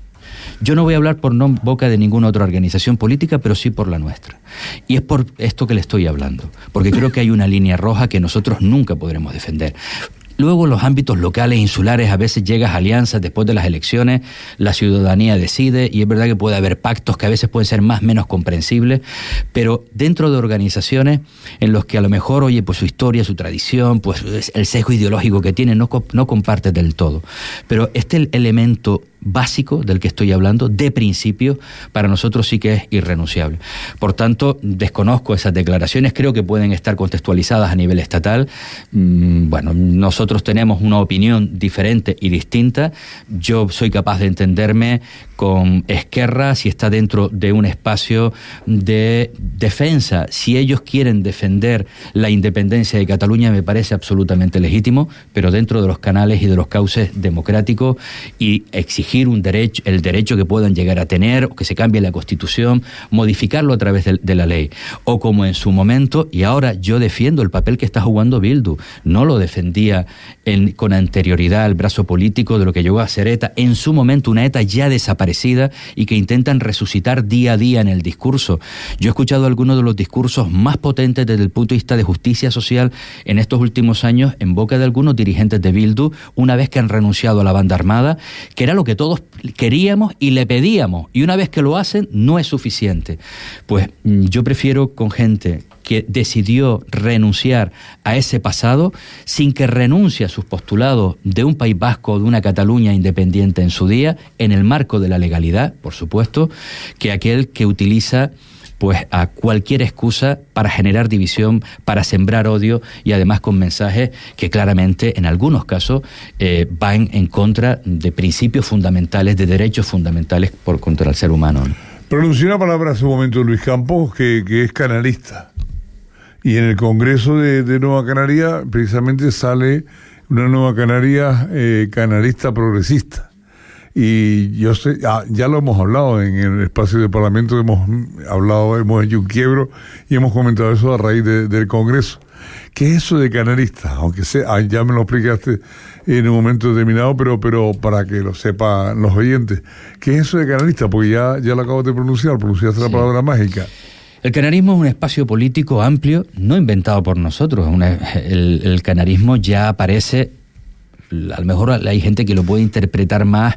Yo no voy a hablar por no boca de ninguna otra organización política, pero sí por la nuestra. Y es por esto que le estoy hablando, porque creo que hay una línea roja que nosotros nunca podremos defender. Luego en los ámbitos locales, insulares, a veces llegas a alianzas después de las elecciones, la ciudadanía decide y es verdad que puede haber pactos que a veces pueden ser más o menos comprensibles, pero dentro de organizaciones en los que a lo mejor, oye, pues su historia, su tradición, pues el sesgo ideológico que tienen no, no compartes del todo. Pero este elemento básico del que estoy hablando, de principio, para nosotros sí que es irrenunciable. Por tanto, desconozco esas declaraciones, creo que pueden estar contextualizadas a nivel estatal. Mm, bueno, nosotros tenemos una opinión diferente y distinta. Yo soy capaz de entenderme con Esquerra si está dentro de un espacio de defensa. Si ellos quieren defender la independencia de Cataluña, me parece absolutamente legítimo, pero dentro de los canales y de los cauces democráticos, y exigir un derecho, el derecho que puedan llegar a tener, o que se cambie la Constitución, modificarlo a través de, de la ley, o como en su momento, y ahora yo defiendo el papel que está jugando Bildu, no lo defendía en, con anterioridad el brazo político de lo que llegó a ser ETA, en su momento una ETA ya desaparecida y que intentan resucitar día a día en el discurso. Yo he escuchado algunos de los discursos más potentes desde el punto de vista de justicia social en estos últimos años en boca de algunos dirigentes de Bildu, una vez que han renunciado a la banda armada, que era lo que todos queríamos y le pedíamos, y una vez que lo hacen no es suficiente. Pues yo prefiero con gente que decidió renunciar a ese pasado sin que renuncie a sus postulados de un País Vasco o de una Cataluña independiente en su día, en el marco de la legalidad, por supuesto, que aquel que utiliza pues a cualquier excusa para generar división, para sembrar odio, y además con mensajes que claramente en algunos casos eh, van en contra de principios fundamentales, de derechos fundamentales por contra el ser humano, ¿no?
Pronunció una palabra hace un momento Luis Campos que, que es canalista, y en el Congreso de, de Nueva Canaria precisamente sale una Nueva Canaria eh, canalista progresista. Y yo sé, ya, ya lo hemos hablado en el espacio de Parlamento, hemos hablado, hemos hecho un quiebro y hemos comentado eso a raíz de, del Congreso. ¿Qué es eso de canalista? Aunque sea, ya me lo explicaste en un momento determinado, pero, pero para que lo sepan los oyentes. ¿Qué es eso de canalista? Porque ya, ya lo acabo de pronunciar, pronunciaste sí. La palabra mágica.
El canarismo es un espacio político amplio, no inventado por nosotros. Una, el, el canarismo ya aparece. A lo mejor hay gente que lo puede interpretar más,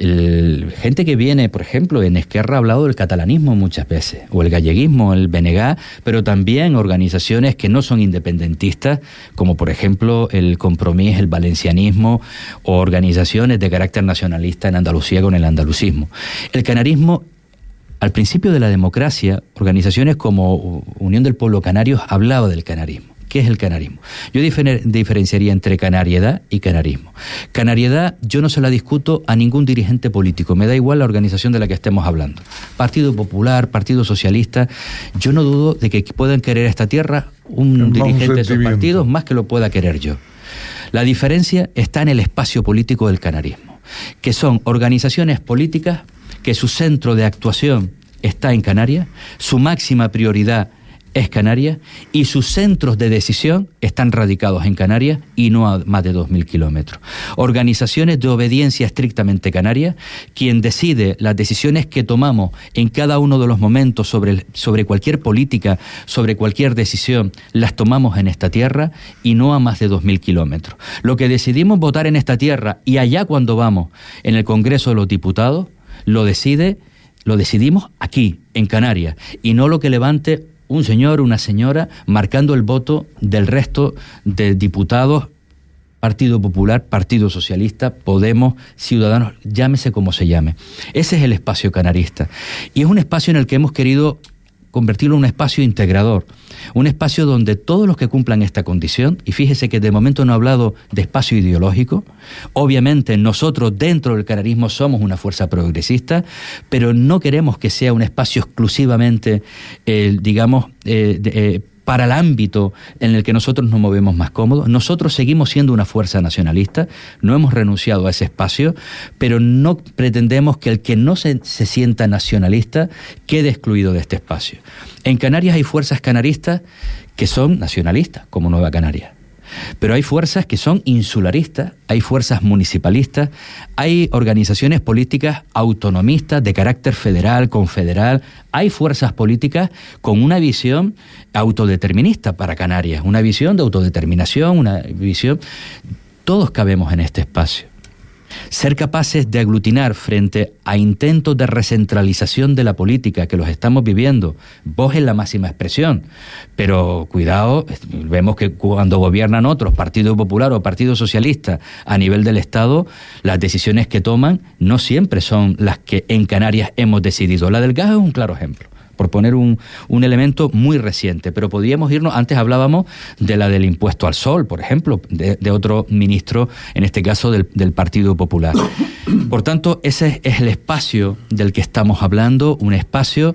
el, gente que viene, por ejemplo, en Esquerra ha hablado del catalanismo muchas veces, o el galleguismo, el B N G, pero también organizaciones que no son independentistas, como por ejemplo el Compromís, el valencianismo, o organizaciones de carácter nacionalista en Andalucía con el andalucismo. El canarismo, al principio de la democracia, organizaciones como Unión del Pueblo Canario hablaba del canarismo. ¿Qué es el canarismo? Yo difer- diferenciaría entre canariedad y canarismo. Canariedad yo no se la discuto a ningún dirigente político, me da igual la organización de la que estemos hablando. Partido Popular, Partido Socialista, yo no dudo de que puedan querer esta tierra un es dirigente de esos partidos más que lo pueda querer yo. La diferencia está en el espacio político del canarismo, que son organizaciones políticas que su centro de actuación está en Canarias, su máxima prioridad es Canarias, y sus centros de decisión están radicados en Canarias y no a más de dos mil kilómetros. Organizaciones de obediencia estrictamente canaria, quien decide las decisiones que tomamos en cada uno de los momentos sobre, sobre cualquier política, sobre cualquier decisión, las tomamos en esta tierra y no a más de dos mil kilómetros. Lo que decidimos votar en esta tierra y allá cuando vamos en el Congreso de los Diputados, lo decide, lo decidimos aquí, en Canarias, y no lo que levante un señor, una señora, marcando el voto del resto de diputados, Partido Popular, Partido Socialista, Podemos, Ciudadanos, llámese como se llame. Ese es el espacio canarista. Y es un espacio en el que hemos querido convertirlo en un espacio integrador, un espacio donde todos los que cumplan esta condición, y fíjese que de momento no he hablado de espacio ideológico, obviamente nosotros dentro del canarismo somos una fuerza progresista, pero no queremos que sea un espacio exclusivamente, eh, digamos, eh, de, eh, para el ámbito en el que nosotros nos movemos más cómodos. Nosotros seguimos siendo una fuerza nacionalista, no hemos renunciado a ese espacio, pero no pretendemos que el que no se, se sienta nacionalista quede excluido de este espacio. En Canarias hay fuerzas canaristas que son nacionalistas, como Nueva Canarias. Pero hay fuerzas que son insularistas, hay fuerzas municipalistas, hay organizaciones políticas autonomistas de carácter federal, confederal, hay fuerzas políticas con una visión autodeterminista para Canarias, una visión de autodeterminación, una visión... Todos cabemos en este espacio. Ser capaces de aglutinar frente a intentos de recentralización de la política que los estamos viviendo, vos en la máxima expresión, pero cuidado, vemos que cuando gobiernan otros, Partido Popular o Partido Socialista a nivel del Estado, las decisiones que toman no siempre son las que en Canarias hemos decidido. La del gas es un claro ejemplo, por poner un, un elemento muy reciente, pero podíamos irnos, antes hablábamos de la del impuesto al sol, por ejemplo, de, de otro ministro, en este caso del, del Partido Popular. Por tanto, ese es el espacio del que estamos hablando, un espacio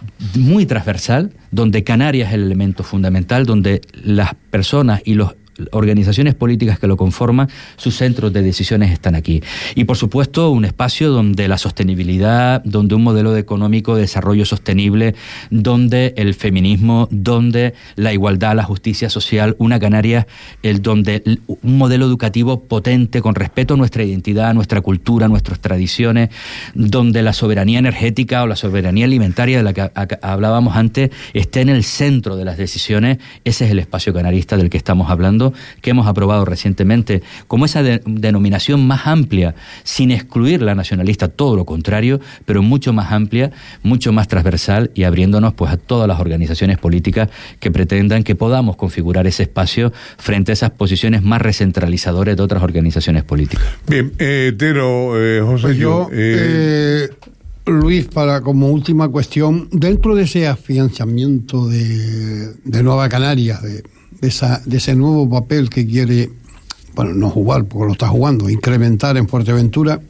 muy transversal, donde Canarias es el elemento fundamental, donde las personas y los organizaciones políticas que lo conforman, sus centros de decisiones están aquí. Y por supuesto un espacio donde la sostenibilidad, donde un modelo económico de desarrollo sostenible, donde el feminismo, donde la igualdad, la justicia social, una Canarias, el, donde un modelo educativo potente con respeto a nuestra identidad, a nuestra cultura, a nuestras tradiciones, donde la soberanía energética o la soberanía alimentaria de la que a, a, hablábamos antes esté en el centro de las decisiones. Ese es el espacio canarista del que estamos hablando, que hemos aprobado recientemente como esa de, denominación más amplia, sin excluir la nacionalista, todo lo contrario, pero mucho más amplia, mucho más transversal y abriéndonos pues a todas las organizaciones políticas que pretendan que podamos configurar ese espacio frente a esas posiciones más recentralizadoras de otras organizaciones políticas.
Bien, eh, Tero, eh, José,
pues yo,
eh...
Eh, Luis, para como última cuestión, dentro de ese afianzamiento de, de Nueva Canarias, de De, esa, de ese nuevo papel que quiere, bueno, no jugar, porque lo está jugando, incrementar en Fuerteventura,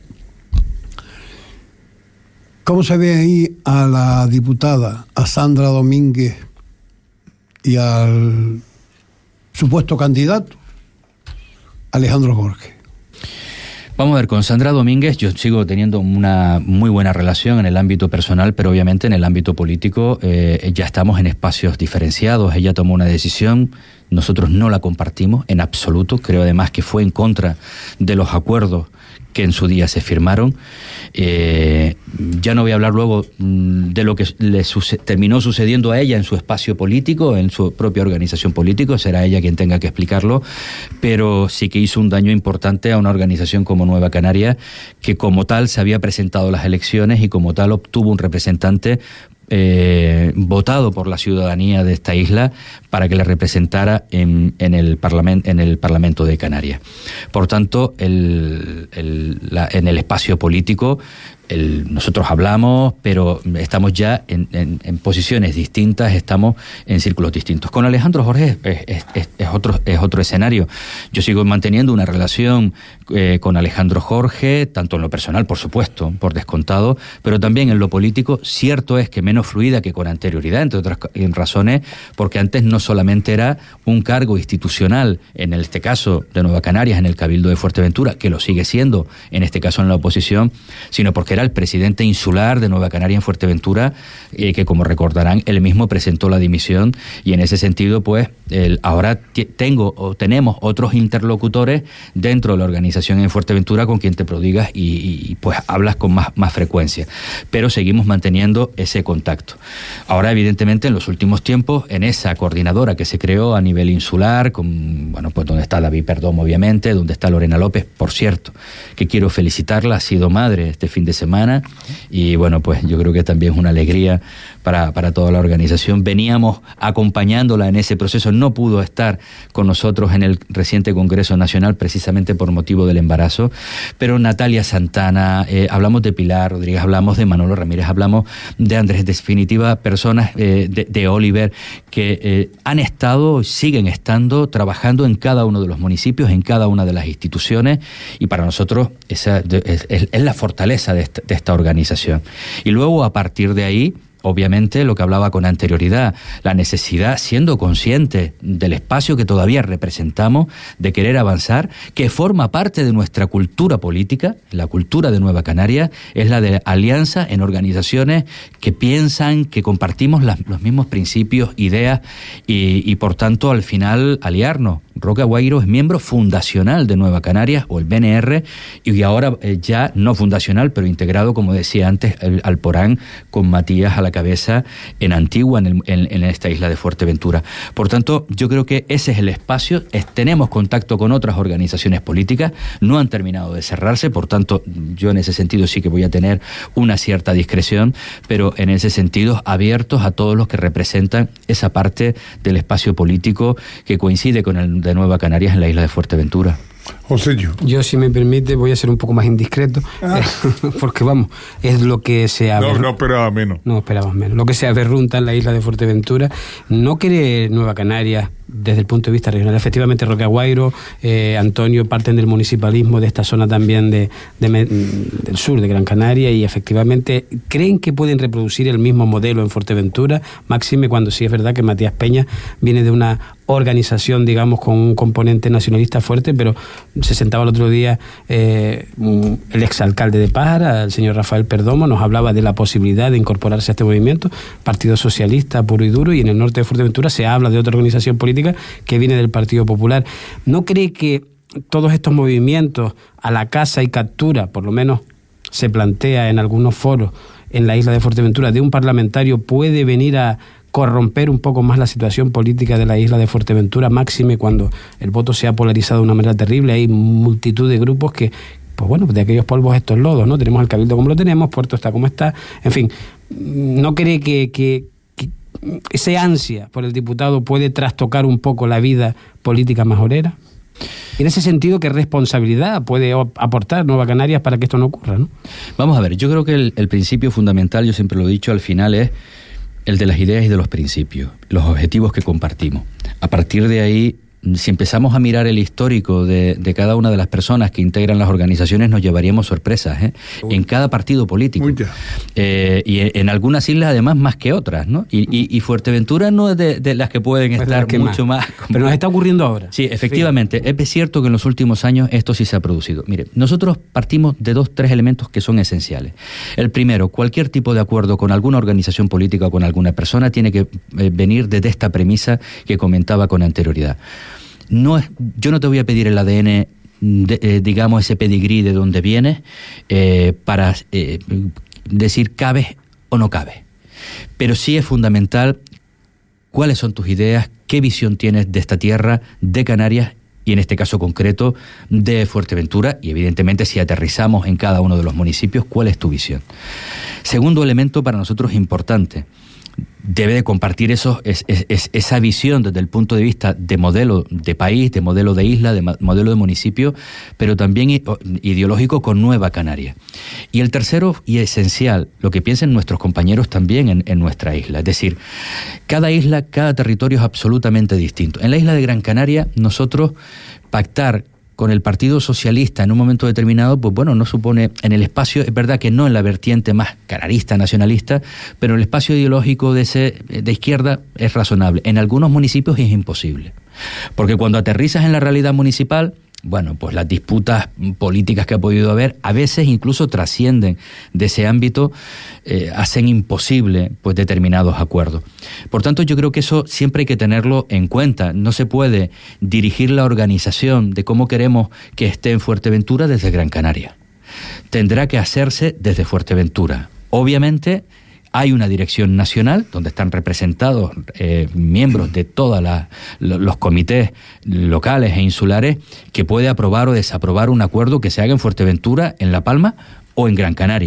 ¿cómo se ve ahí a la diputada, a Sandra Domínguez y al supuesto candidato, Alejandro Jorge?
Vamos a ver, con Sandra Domínguez yo sigo teniendo una muy buena relación en el ámbito personal, pero obviamente en el ámbito político eh, ya estamos en espacios diferenciados. Ella tomó una decisión, nosotros no la compartimos en absoluto, creo además que fue en contra de los acuerdos que en su día se firmaron. Eh, ya no voy a hablar luego de lo que le suce- terminó sucediendo a ella en su espacio político, en su propia organización política, será ella quien tenga que explicarlo, pero sí que hizo un daño importante a una organización como Nueva Canarias, que como tal se había presentado a las elecciones y como tal obtuvo un representante Eh, votado por la ciudadanía de esta isla para que le representara en, en, el, parlament, en el Parlamento de Canarias. Por tanto, el, el, la, en el espacio político el, nosotros hablamos, pero estamos ya en, en, en posiciones distintas, estamos en círculos distintos. Con Alejandro Jorge es, es, es, es, otro, es otro escenario. Yo sigo manteniendo una relación eh, con Alejandro Jorge, tanto en lo personal, por supuesto, por descontado, pero también en lo político. Cierto es que menos fluida que con anterioridad, entre otras razones, porque antes no solamente era un cargo institucional, en este caso de Nueva Canarias, en el Cabildo de Fuerteventura, que lo sigue siendo, en este caso en la oposición, sino porque era el presidente insular de Nueva Canaria en Fuerteventura, eh, que como recordarán, él mismo presentó la dimisión, y en ese sentido, pues, el, ahora t- tengo o tenemos otros interlocutores dentro de la organización en Fuerteventura con quien te prodigas y, y pues hablas con más, más frecuencia. Pero seguimos manteniendo ese contacto. Ahora, evidentemente, en los últimos tiempos, en esa coordinadora que se creó a nivel insular, con, bueno, pues donde está David Perdomo, obviamente, donde está Lorena López, por cierto, que quiero felicitarla, ha sido madre este fin de semana semana y bueno, pues yo creo que también es una alegría para, para toda la organización. Veníamos acompañándola en ese proceso, no pudo estar con nosotros en el reciente Congreso Nacional precisamente por motivo del embarazo, pero Natalia Santana, eh, hablamos de Pilar Rodríguez, hablamos de Manolo Ramírez, hablamos de Andrés, definitiva personas eh, de, de Oliver que eh, han estado, siguen estando trabajando en cada uno de los municipios, en cada una de las instituciones, y para nosotros esa es, es, es la fortaleza de esta, de esta organización. Y luego a partir de ahí, obviamente, lo que hablaba con anterioridad, la necesidad, siendo consciente del espacio que todavía representamos, de querer avanzar, que forma parte de nuestra cultura política, la cultura de Nueva Canarias, es la de alianza en organizaciones que piensan, que compartimos las, los mismos principios, ideas, y, y por tanto, al final, aliarnos. Roque Aguairo es miembro fundacional de Nueva Canarias, o el B N R, y ahora eh, ya no fundacional, pero integrado, como decía antes, el Alporán, con Matías a la cabeza en Antigua, en, el, en, en esta isla de Fuerteventura. Por tanto, yo creo que ese es el espacio. Es, tenemos contacto con otras organizaciones políticas, no han terminado de cerrarse, por tanto, yo en ese sentido sí que voy a tener una cierta discreción, pero en ese sentido abiertos a todos los que representan esa parte del espacio político que coincide con el de Nueva Canarias en la isla de Fuerteventura.
José, yo.
Yo, si me permite, voy a ser un poco más indiscreto, ah. porque vamos, es lo que se aberrunta.
No, no esperaba menos.
No esperabas menos. Lo que se aberrunta en la isla de Fuerteventura. No quiere Nueva Canarias desde el punto de vista regional. Efectivamente, Roque Aguairo, eh, Antonio parten del municipalismo de esta zona también de, de, del sur de Gran Canaria, y efectivamente creen que pueden reproducir el mismo modelo en Fuerteventura, máxime cuando sí es verdad que Matías Peña viene de una organización, digamos, con un componente nacionalista fuerte, pero se sentaba el otro día eh, el exalcalde de Pájara, el señor Rafael Perdomo, nos hablaba de la posibilidad de incorporarse a este movimiento, Partido Socialista puro y duro, y en el norte de Fuerteventura se habla de otra organización política que viene del Partido Popular. ¿No cree que todos estos movimientos a la caza y captura, por lo menos se plantea en algunos foros en la isla de Fuerteventura, de un parlamentario puede venir a corromper un poco más la situación política de la isla de Fuerteventura, máxime cuando el voto se ha polarizado de una manera terrible? Hay multitud de grupos que, pues bueno, de aquellos polvos estos lodos, ¿no? Tenemos el Cabildo como lo tenemos, Puerto está como está, en fin, ¿no cree que, que, que ese ansia por el diputado puede trastocar un poco la vida política majorera? En ese sentido, ¿qué responsabilidad puede aportar Nueva Canarias para que esto no ocurra, ¿no?
Vamos a ver, yo creo que el, el principio fundamental, yo siempre lo he dicho, al final es el de las ideas y de los principios, los objetivos que compartimos. A partir de ahí, si empezamos a mirar el histórico de, de cada una de las personas que integran las organizaciones, nos llevaríamos sorpresas, ¿eh? En cada partido político. Eh, y en algunas islas, además, más que otras, ¿no? Y, y, y Fuerteventura no es de, de las que pueden pues estar que mucho más. más
Pero nos está ocurriendo ahora.
Sí, efectivamente. Sí. Es cierto que en los últimos años esto sí se ha producido. Mire, nosotros partimos de dos, tres elementos que son esenciales. El primero, cualquier tipo de acuerdo con alguna organización política o con alguna persona tiene que eh, venir desde esta premisa que comentaba con anterioridad. No es, yo no te voy a pedir el A D N, de, eh, digamos, ese pedigrí de dónde vienes, eh, para eh, decir cabes o no cabes. Pero sí es fundamental cuáles son tus ideas, qué visión tienes de esta tierra, de Canarias, y en este caso concreto de Fuerteventura, y evidentemente si aterrizamos en cada uno de los municipios, cuál es tu visión. Segundo elemento para nosotros importante, debe de compartir eso, es, es, es, esa visión desde el punto de vista de modelo de país, de modelo de isla, de modelo de municipio, pero también ideológico con Nueva Canaria. Y el tercero y esencial, lo que piensen nuestros compañeros también en, en nuestra isla. Es decir, cada isla, cada territorio es absolutamente distinto. En la isla de Gran Canaria, nosotros pactar con el Partido Socialista en un momento determinado, pues bueno, no supone, en el espacio, es verdad que no en la vertiente más canarista, nacionalista, pero el espacio ideológico de, ese, de izquierda es razonable. En algunos municipios es imposible, porque cuando aterrizas en la realidad municipal, bueno, pues las disputas políticas que ha podido haber a veces incluso trascienden de ese ámbito, eh, hacen imposible pues determinados acuerdos. Por tanto, yo creo que eso siempre hay que tenerlo en cuenta. No se puede dirigir la organización de cómo queremos que esté en Fuerteventura desde Gran Canaria. Tendrá que hacerse desde Fuerteventura. Obviamente, hay una dirección nacional donde están representados eh, miembros de todos los comités locales e insulares que puede aprobar o desaprobar un acuerdo que se haga en Fuerteventura, en La Palma o en Gran Canaria.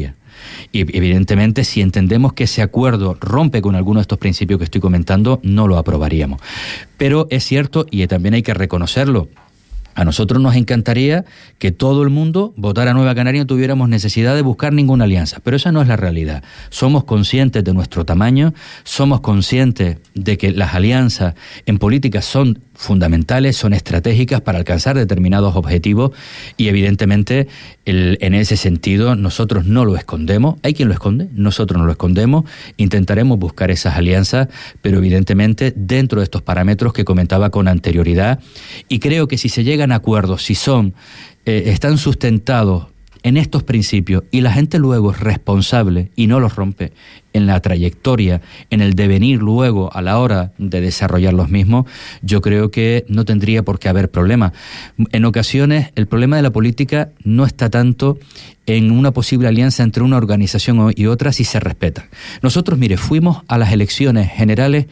Y evidentemente, si entendemos que ese acuerdo rompe con alguno de estos principios que estoy comentando, no lo aprobaríamos. Pero es cierto, y también hay que reconocerlo, a nosotros nos encantaría que todo el mundo votara Nueva Canaria y no tuviéramos necesidad de buscar ninguna alianza, pero esa no es la realidad. Somos conscientes de nuestro tamaño, somos conscientes de que las alianzas en política son fundamentales, son estratégicas para alcanzar determinados objetivos y evidentemente el, en ese sentido nosotros no lo escondemos. Hay quien lo esconde, nosotros no lo escondemos, intentaremos buscar esas alianzas, pero evidentemente dentro de estos parámetros que comentaba con anterioridad, y creo que si se llegan a acuerdos, si son, eh, están sustentados en estos principios y la gente luego es responsable y no los rompe en la trayectoria, en el devenir luego a la hora de desarrollar los mismos, yo creo que no tendría por qué haber problema. En ocasiones el problema de la política no está tanto en una posible alianza entre una organización y otra si se respeta. Nosotros, mire, fuimos a las elecciones generales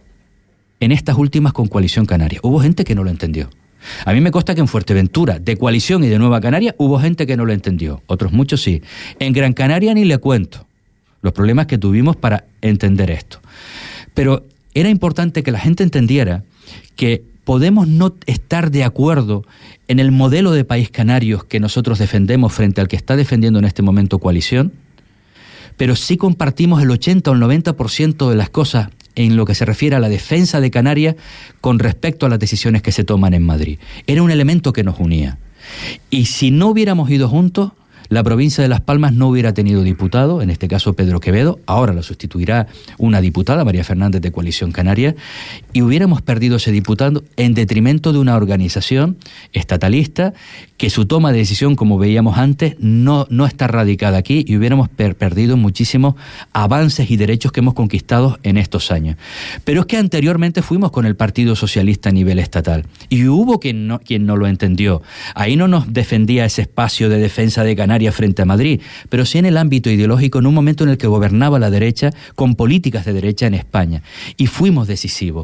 en estas últimas con Coalición Canaria. Hubo gente que no lo entendió. A mí me consta que en Fuerteventura, de Coalición y de Nueva Canaria, hubo gente que no lo entendió, otros muchos sí. En Gran Canaria ni le cuento los problemas que tuvimos para entender esto. Pero era importante que la gente entendiera que podemos no estar de acuerdo en el modelo de país canario que nosotros defendemos frente al que está defendiendo en este momento Coalición, pero sí compartimos el ochenta o el noventa por ciento de las cosas en lo que se refiere a la defensa de Canarias con respecto a las decisiones que se toman en Madrid. Era un elemento que nos unía. Y si no hubiéramos ido juntos, la provincia de Las Palmas no hubiera tenido diputado, en este caso Pedro Quevedo, ahora lo sustituirá una diputada, María Fernández de Coalición Canaria, y hubiéramos perdido ese diputado en detrimento de una organización estatalista que su toma de decisión, como veíamos antes, no, no está radicada aquí y hubiéramos per- perdido muchísimos avances y derechos que hemos conquistado en estos años. Pero es que anteriormente fuimos con el Partido Socialista a nivel estatal y hubo quien no, quien no lo entendió. Ahí no nos defendía ese espacio de defensa de Canarias frente a Madrid, pero sí en el ámbito ideológico, en un momento en el que gobernaba la derecha con políticas de derecha en España. Y fuimos decisivos.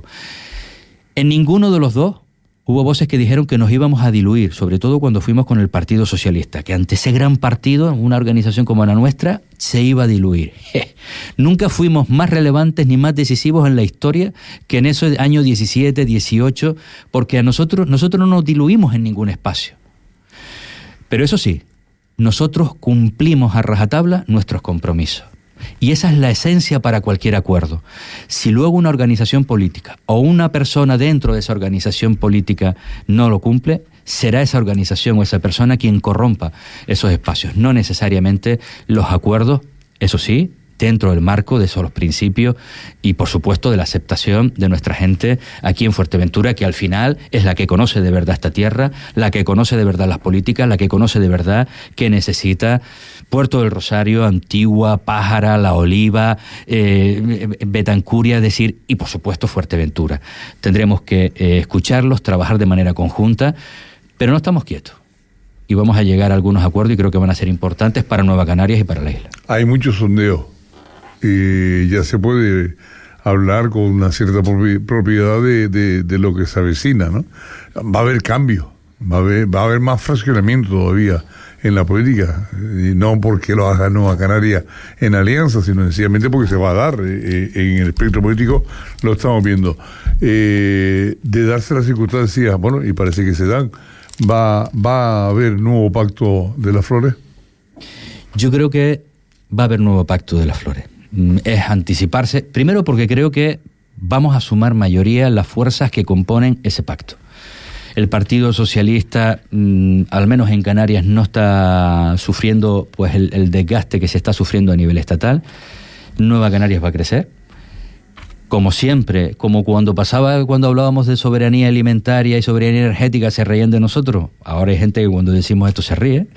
En ninguno de los dos hubo voces que dijeron que nos íbamos a diluir, sobre todo cuando fuimos con el Partido Socialista, que ante ese gran partido, una organización como la nuestra, se iba a diluir. Nunca fuimos más relevantes ni más decisivos en la historia que en esos años diecisiete, dieciocho, porque a nosotros, nosotros no nos diluimos en ningún espacio. Pero eso sí, nosotros cumplimos a rajatabla nuestros compromisos. Y esa es la esencia para cualquier acuerdo. Si luego una organización política o una persona dentro de esa organización política no lo cumple, será esa organización o esa persona quien corrompa esos espacios, no necesariamente los acuerdos, eso sí, dentro del marco de esos principios y, por supuesto, de la aceptación de nuestra gente aquí en Fuerteventura, que al final es la que conoce de verdad esta tierra, la que conoce de verdad las políticas, la que conoce de verdad que necesita Puerto del Rosario, Antigua, Pájara, La Oliva, eh, Betancuria, es decir, y, por supuesto, Fuerteventura. Tendremos que eh, escucharlos, trabajar de manera conjunta, pero no estamos quietos. Y vamos a llegar a algunos acuerdos y creo que van a ser importantes para Nueva Canarias y para la isla.
Hay muchos sondeos. Y ya se puede hablar con una cierta propiedad de, de, de lo que se avecina, ¿no? Va a haber cambio, va a haber, va a haber más fraccionamiento todavía en la política, y no porque lo haga Nueva Canaria en alianza, sino sencillamente porque se va a dar eh, en el espectro político, lo estamos viendo. Eh, de darse las circunstancias, bueno, y parece que se dan, ¿va, va a haber nuevo pacto de las flores?
Yo creo que va a haber nuevo pacto de las flores. Es anticiparse, primero porque creo que vamos a sumar mayoría las fuerzas que componen ese pacto. El Partido Socialista, mmm, al menos en Canarias, no está sufriendo pues el, el desgaste que se está sufriendo a nivel estatal. Nueva Canarias va a crecer. Como siempre, como cuando pasaba, cuando hablábamos de soberanía alimentaria y soberanía energética, se reían de nosotros. Ahora hay gente que cuando decimos esto se ríe.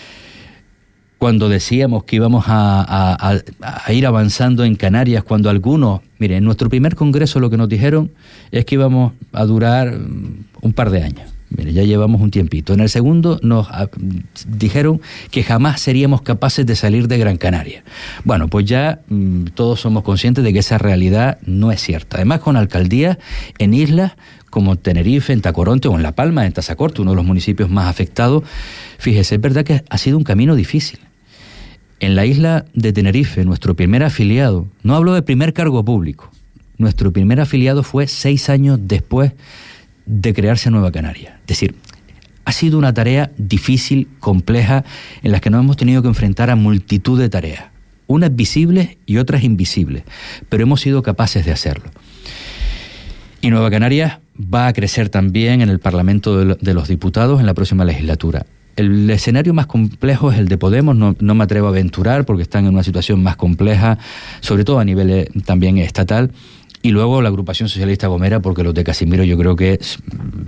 Cuando decíamos que íbamos a, a, a ir avanzando en Canarias, cuando algunos, miren, en nuestro primer congreso lo que nos dijeron es que íbamos a durar un par de años. Mire, ya llevamos un tiempito. En el segundo nos a, dijeron que jamás seríamos capaces de salir de Gran Canaria. Bueno, pues ya mmm, todos somos conscientes de que esa realidad no es cierta. Además, con alcaldías en islas como Tenerife, en Tacoronte o en La Palma, en Tazacorte, uno de los municipios más afectados, fíjese, es verdad que ha sido un camino difícil. En la isla de Tenerife, nuestro primer afiliado, no hablo de primer cargo público, nuestro primer afiliado fue seis años después de crearse Nueva Canaria. Es decir, ha sido una tarea difícil, compleja, en la que nos hemos tenido que enfrentar a multitud de tareas, unas visibles y otras invisibles, pero hemos sido capaces de hacerlo. Y Nueva Canarias va a crecer también en el Parlamento de los Diputados en la próxima legislatura. El escenario más complejo es el de Podemos, no, no me atrevo a aventurar porque están en una situación más compleja, sobre todo a nivel eh, también estatal. Y luego la agrupación socialista Gomera, porque los de Casimiro yo creo que es,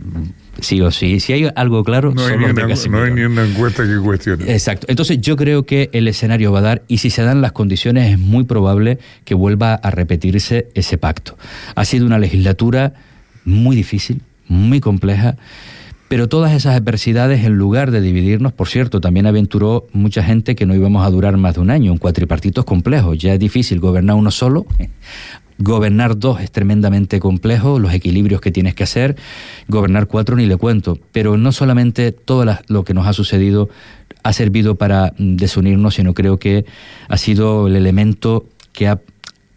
sí o sí, si hay algo claro,
no
son
hay
los de
una,
Casimiro.
No hay ni una encuesta que cuestione.
Exacto. Entonces yo creo que el escenario va a dar, y si se dan las condiciones es muy probable que vuelva a repetirse ese pacto. Ha sido una legislatura muy difícil, muy compleja, pero todas esas adversidades, en lugar de dividirnos, por cierto, también aventuró mucha gente que no íbamos a durar más de un año. Un cuatripartito es complejo, ya es difícil gobernar uno solo. Gobernar dos es tremendamente complejo, los equilibrios que tienes que hacer. Gobernar cuatro ni le cuento. Pero no solamente todo la, lo que nos ha sucedido ha servido para desunirnos, sino creo que ha sido el elemento que ha...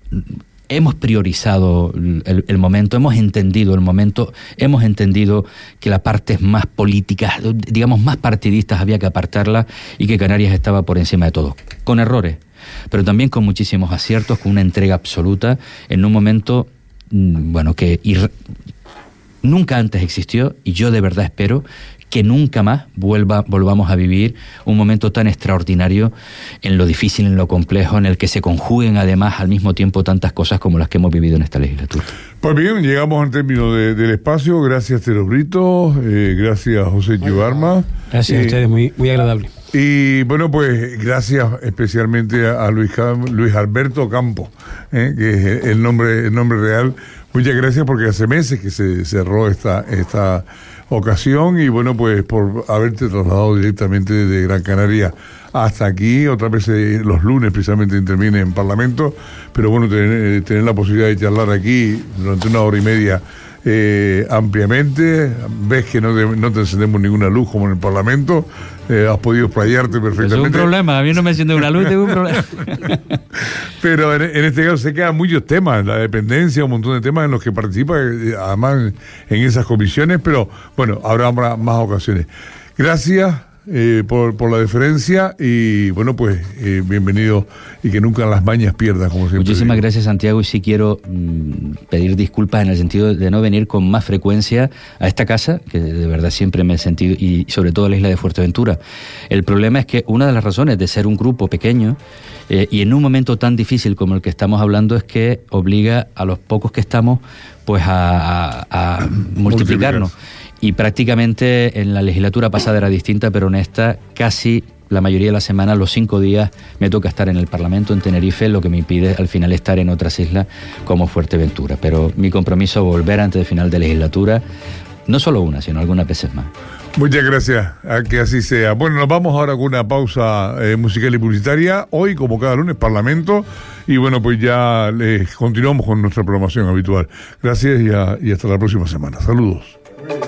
Hemos priorizado el, el momento, hemos entendido el momento, hemos entendido que las partes más políticas, digamos más partidistas, había que apartarlas y que Canarias estaba por encima de todo, con errores, pero también con muchísimos aciertos, con una entrega absoluta en un momento, bueno, que ir, nunca antes existió, y yo de verdad espero que nunca más vuelva, volvamos a vivir un momento tan extraordinario en lo difícil, en lo complejo, en el que se conjuguen además al mismo tiempo tantas cosas como las que hemos vivido en esta legislatura.
Pues bien, llegamos al término de, del espacio. Gracias, Tero Brito, eh, gracias, José Givarma.
Gracias eh, a ustedes, muy, muy agradable.
Y bueno, pues gracias especialmente a Luis, Luis Alberto Campos, eh, que es el nombre, el nombre real. Muchas gracias porque hace meses que se cerró esta... esta ocasión, y bueno, pues por haberte trasladado directamente de Gran Canaria hasta aquí. Otra vez eh, los lunes precisamente interviene en Parlamento, pero bueno, tener, tener la posibilidad de charlar aquí durante una hora y media eh, ampliamente. Ves que no te, no te encendemos ninguna luz como en el Parlamento, eh, has podido explayarte perfectamente.
Es un problema, a mí no me enciende una luz, tengo un problema.
Pero en, en este caso se quedan muchos temas, la dependencia, un montón de temas en los que participa, además en esas comisiones, pero bueno, habrá más ocasiones. Gracias eh, por, por la deferencia, y bueno, pues eh, bienvenido, y que nunca las mañas pierdas, como siempre.
Muchísimas
digo.
Gracias, Santiago, y sí quiero mmm, pedir disculpas en el sentido de no venir con más frecuencia a esta casa, que de verdad siempre me he sentido, y sobre todo a la isla de Fuerteventura. El problema es que una de las razones de ser un grupo pequeño, Eh, y en un momento tan difícil como el que estamos hablando, es que obliga a los pocos que estamos pues a, a, a multiplicarnos. Y prácticamente en la legislatura pasada era distinta, pero en esta casi la mayoría de la semana, los cinco días, me toca estar en el Parlamento, en Tenerife, lo que me impide al final estar en otras islas como Fuerteventura. Pero mi compromiso es volver antes del final de legislatura, no solo una, sino algunas veces más.
Muchas gracias, a que así sea. Bueno, nos vamos ahora con una pausa eh, musical y publicitaria. Hoy, como cada lunes, Parlamento. Y bueno, pues ya les continuamos con nuestra programación habitual. Gracias y, a, y hasta la próxima semana. Saludos.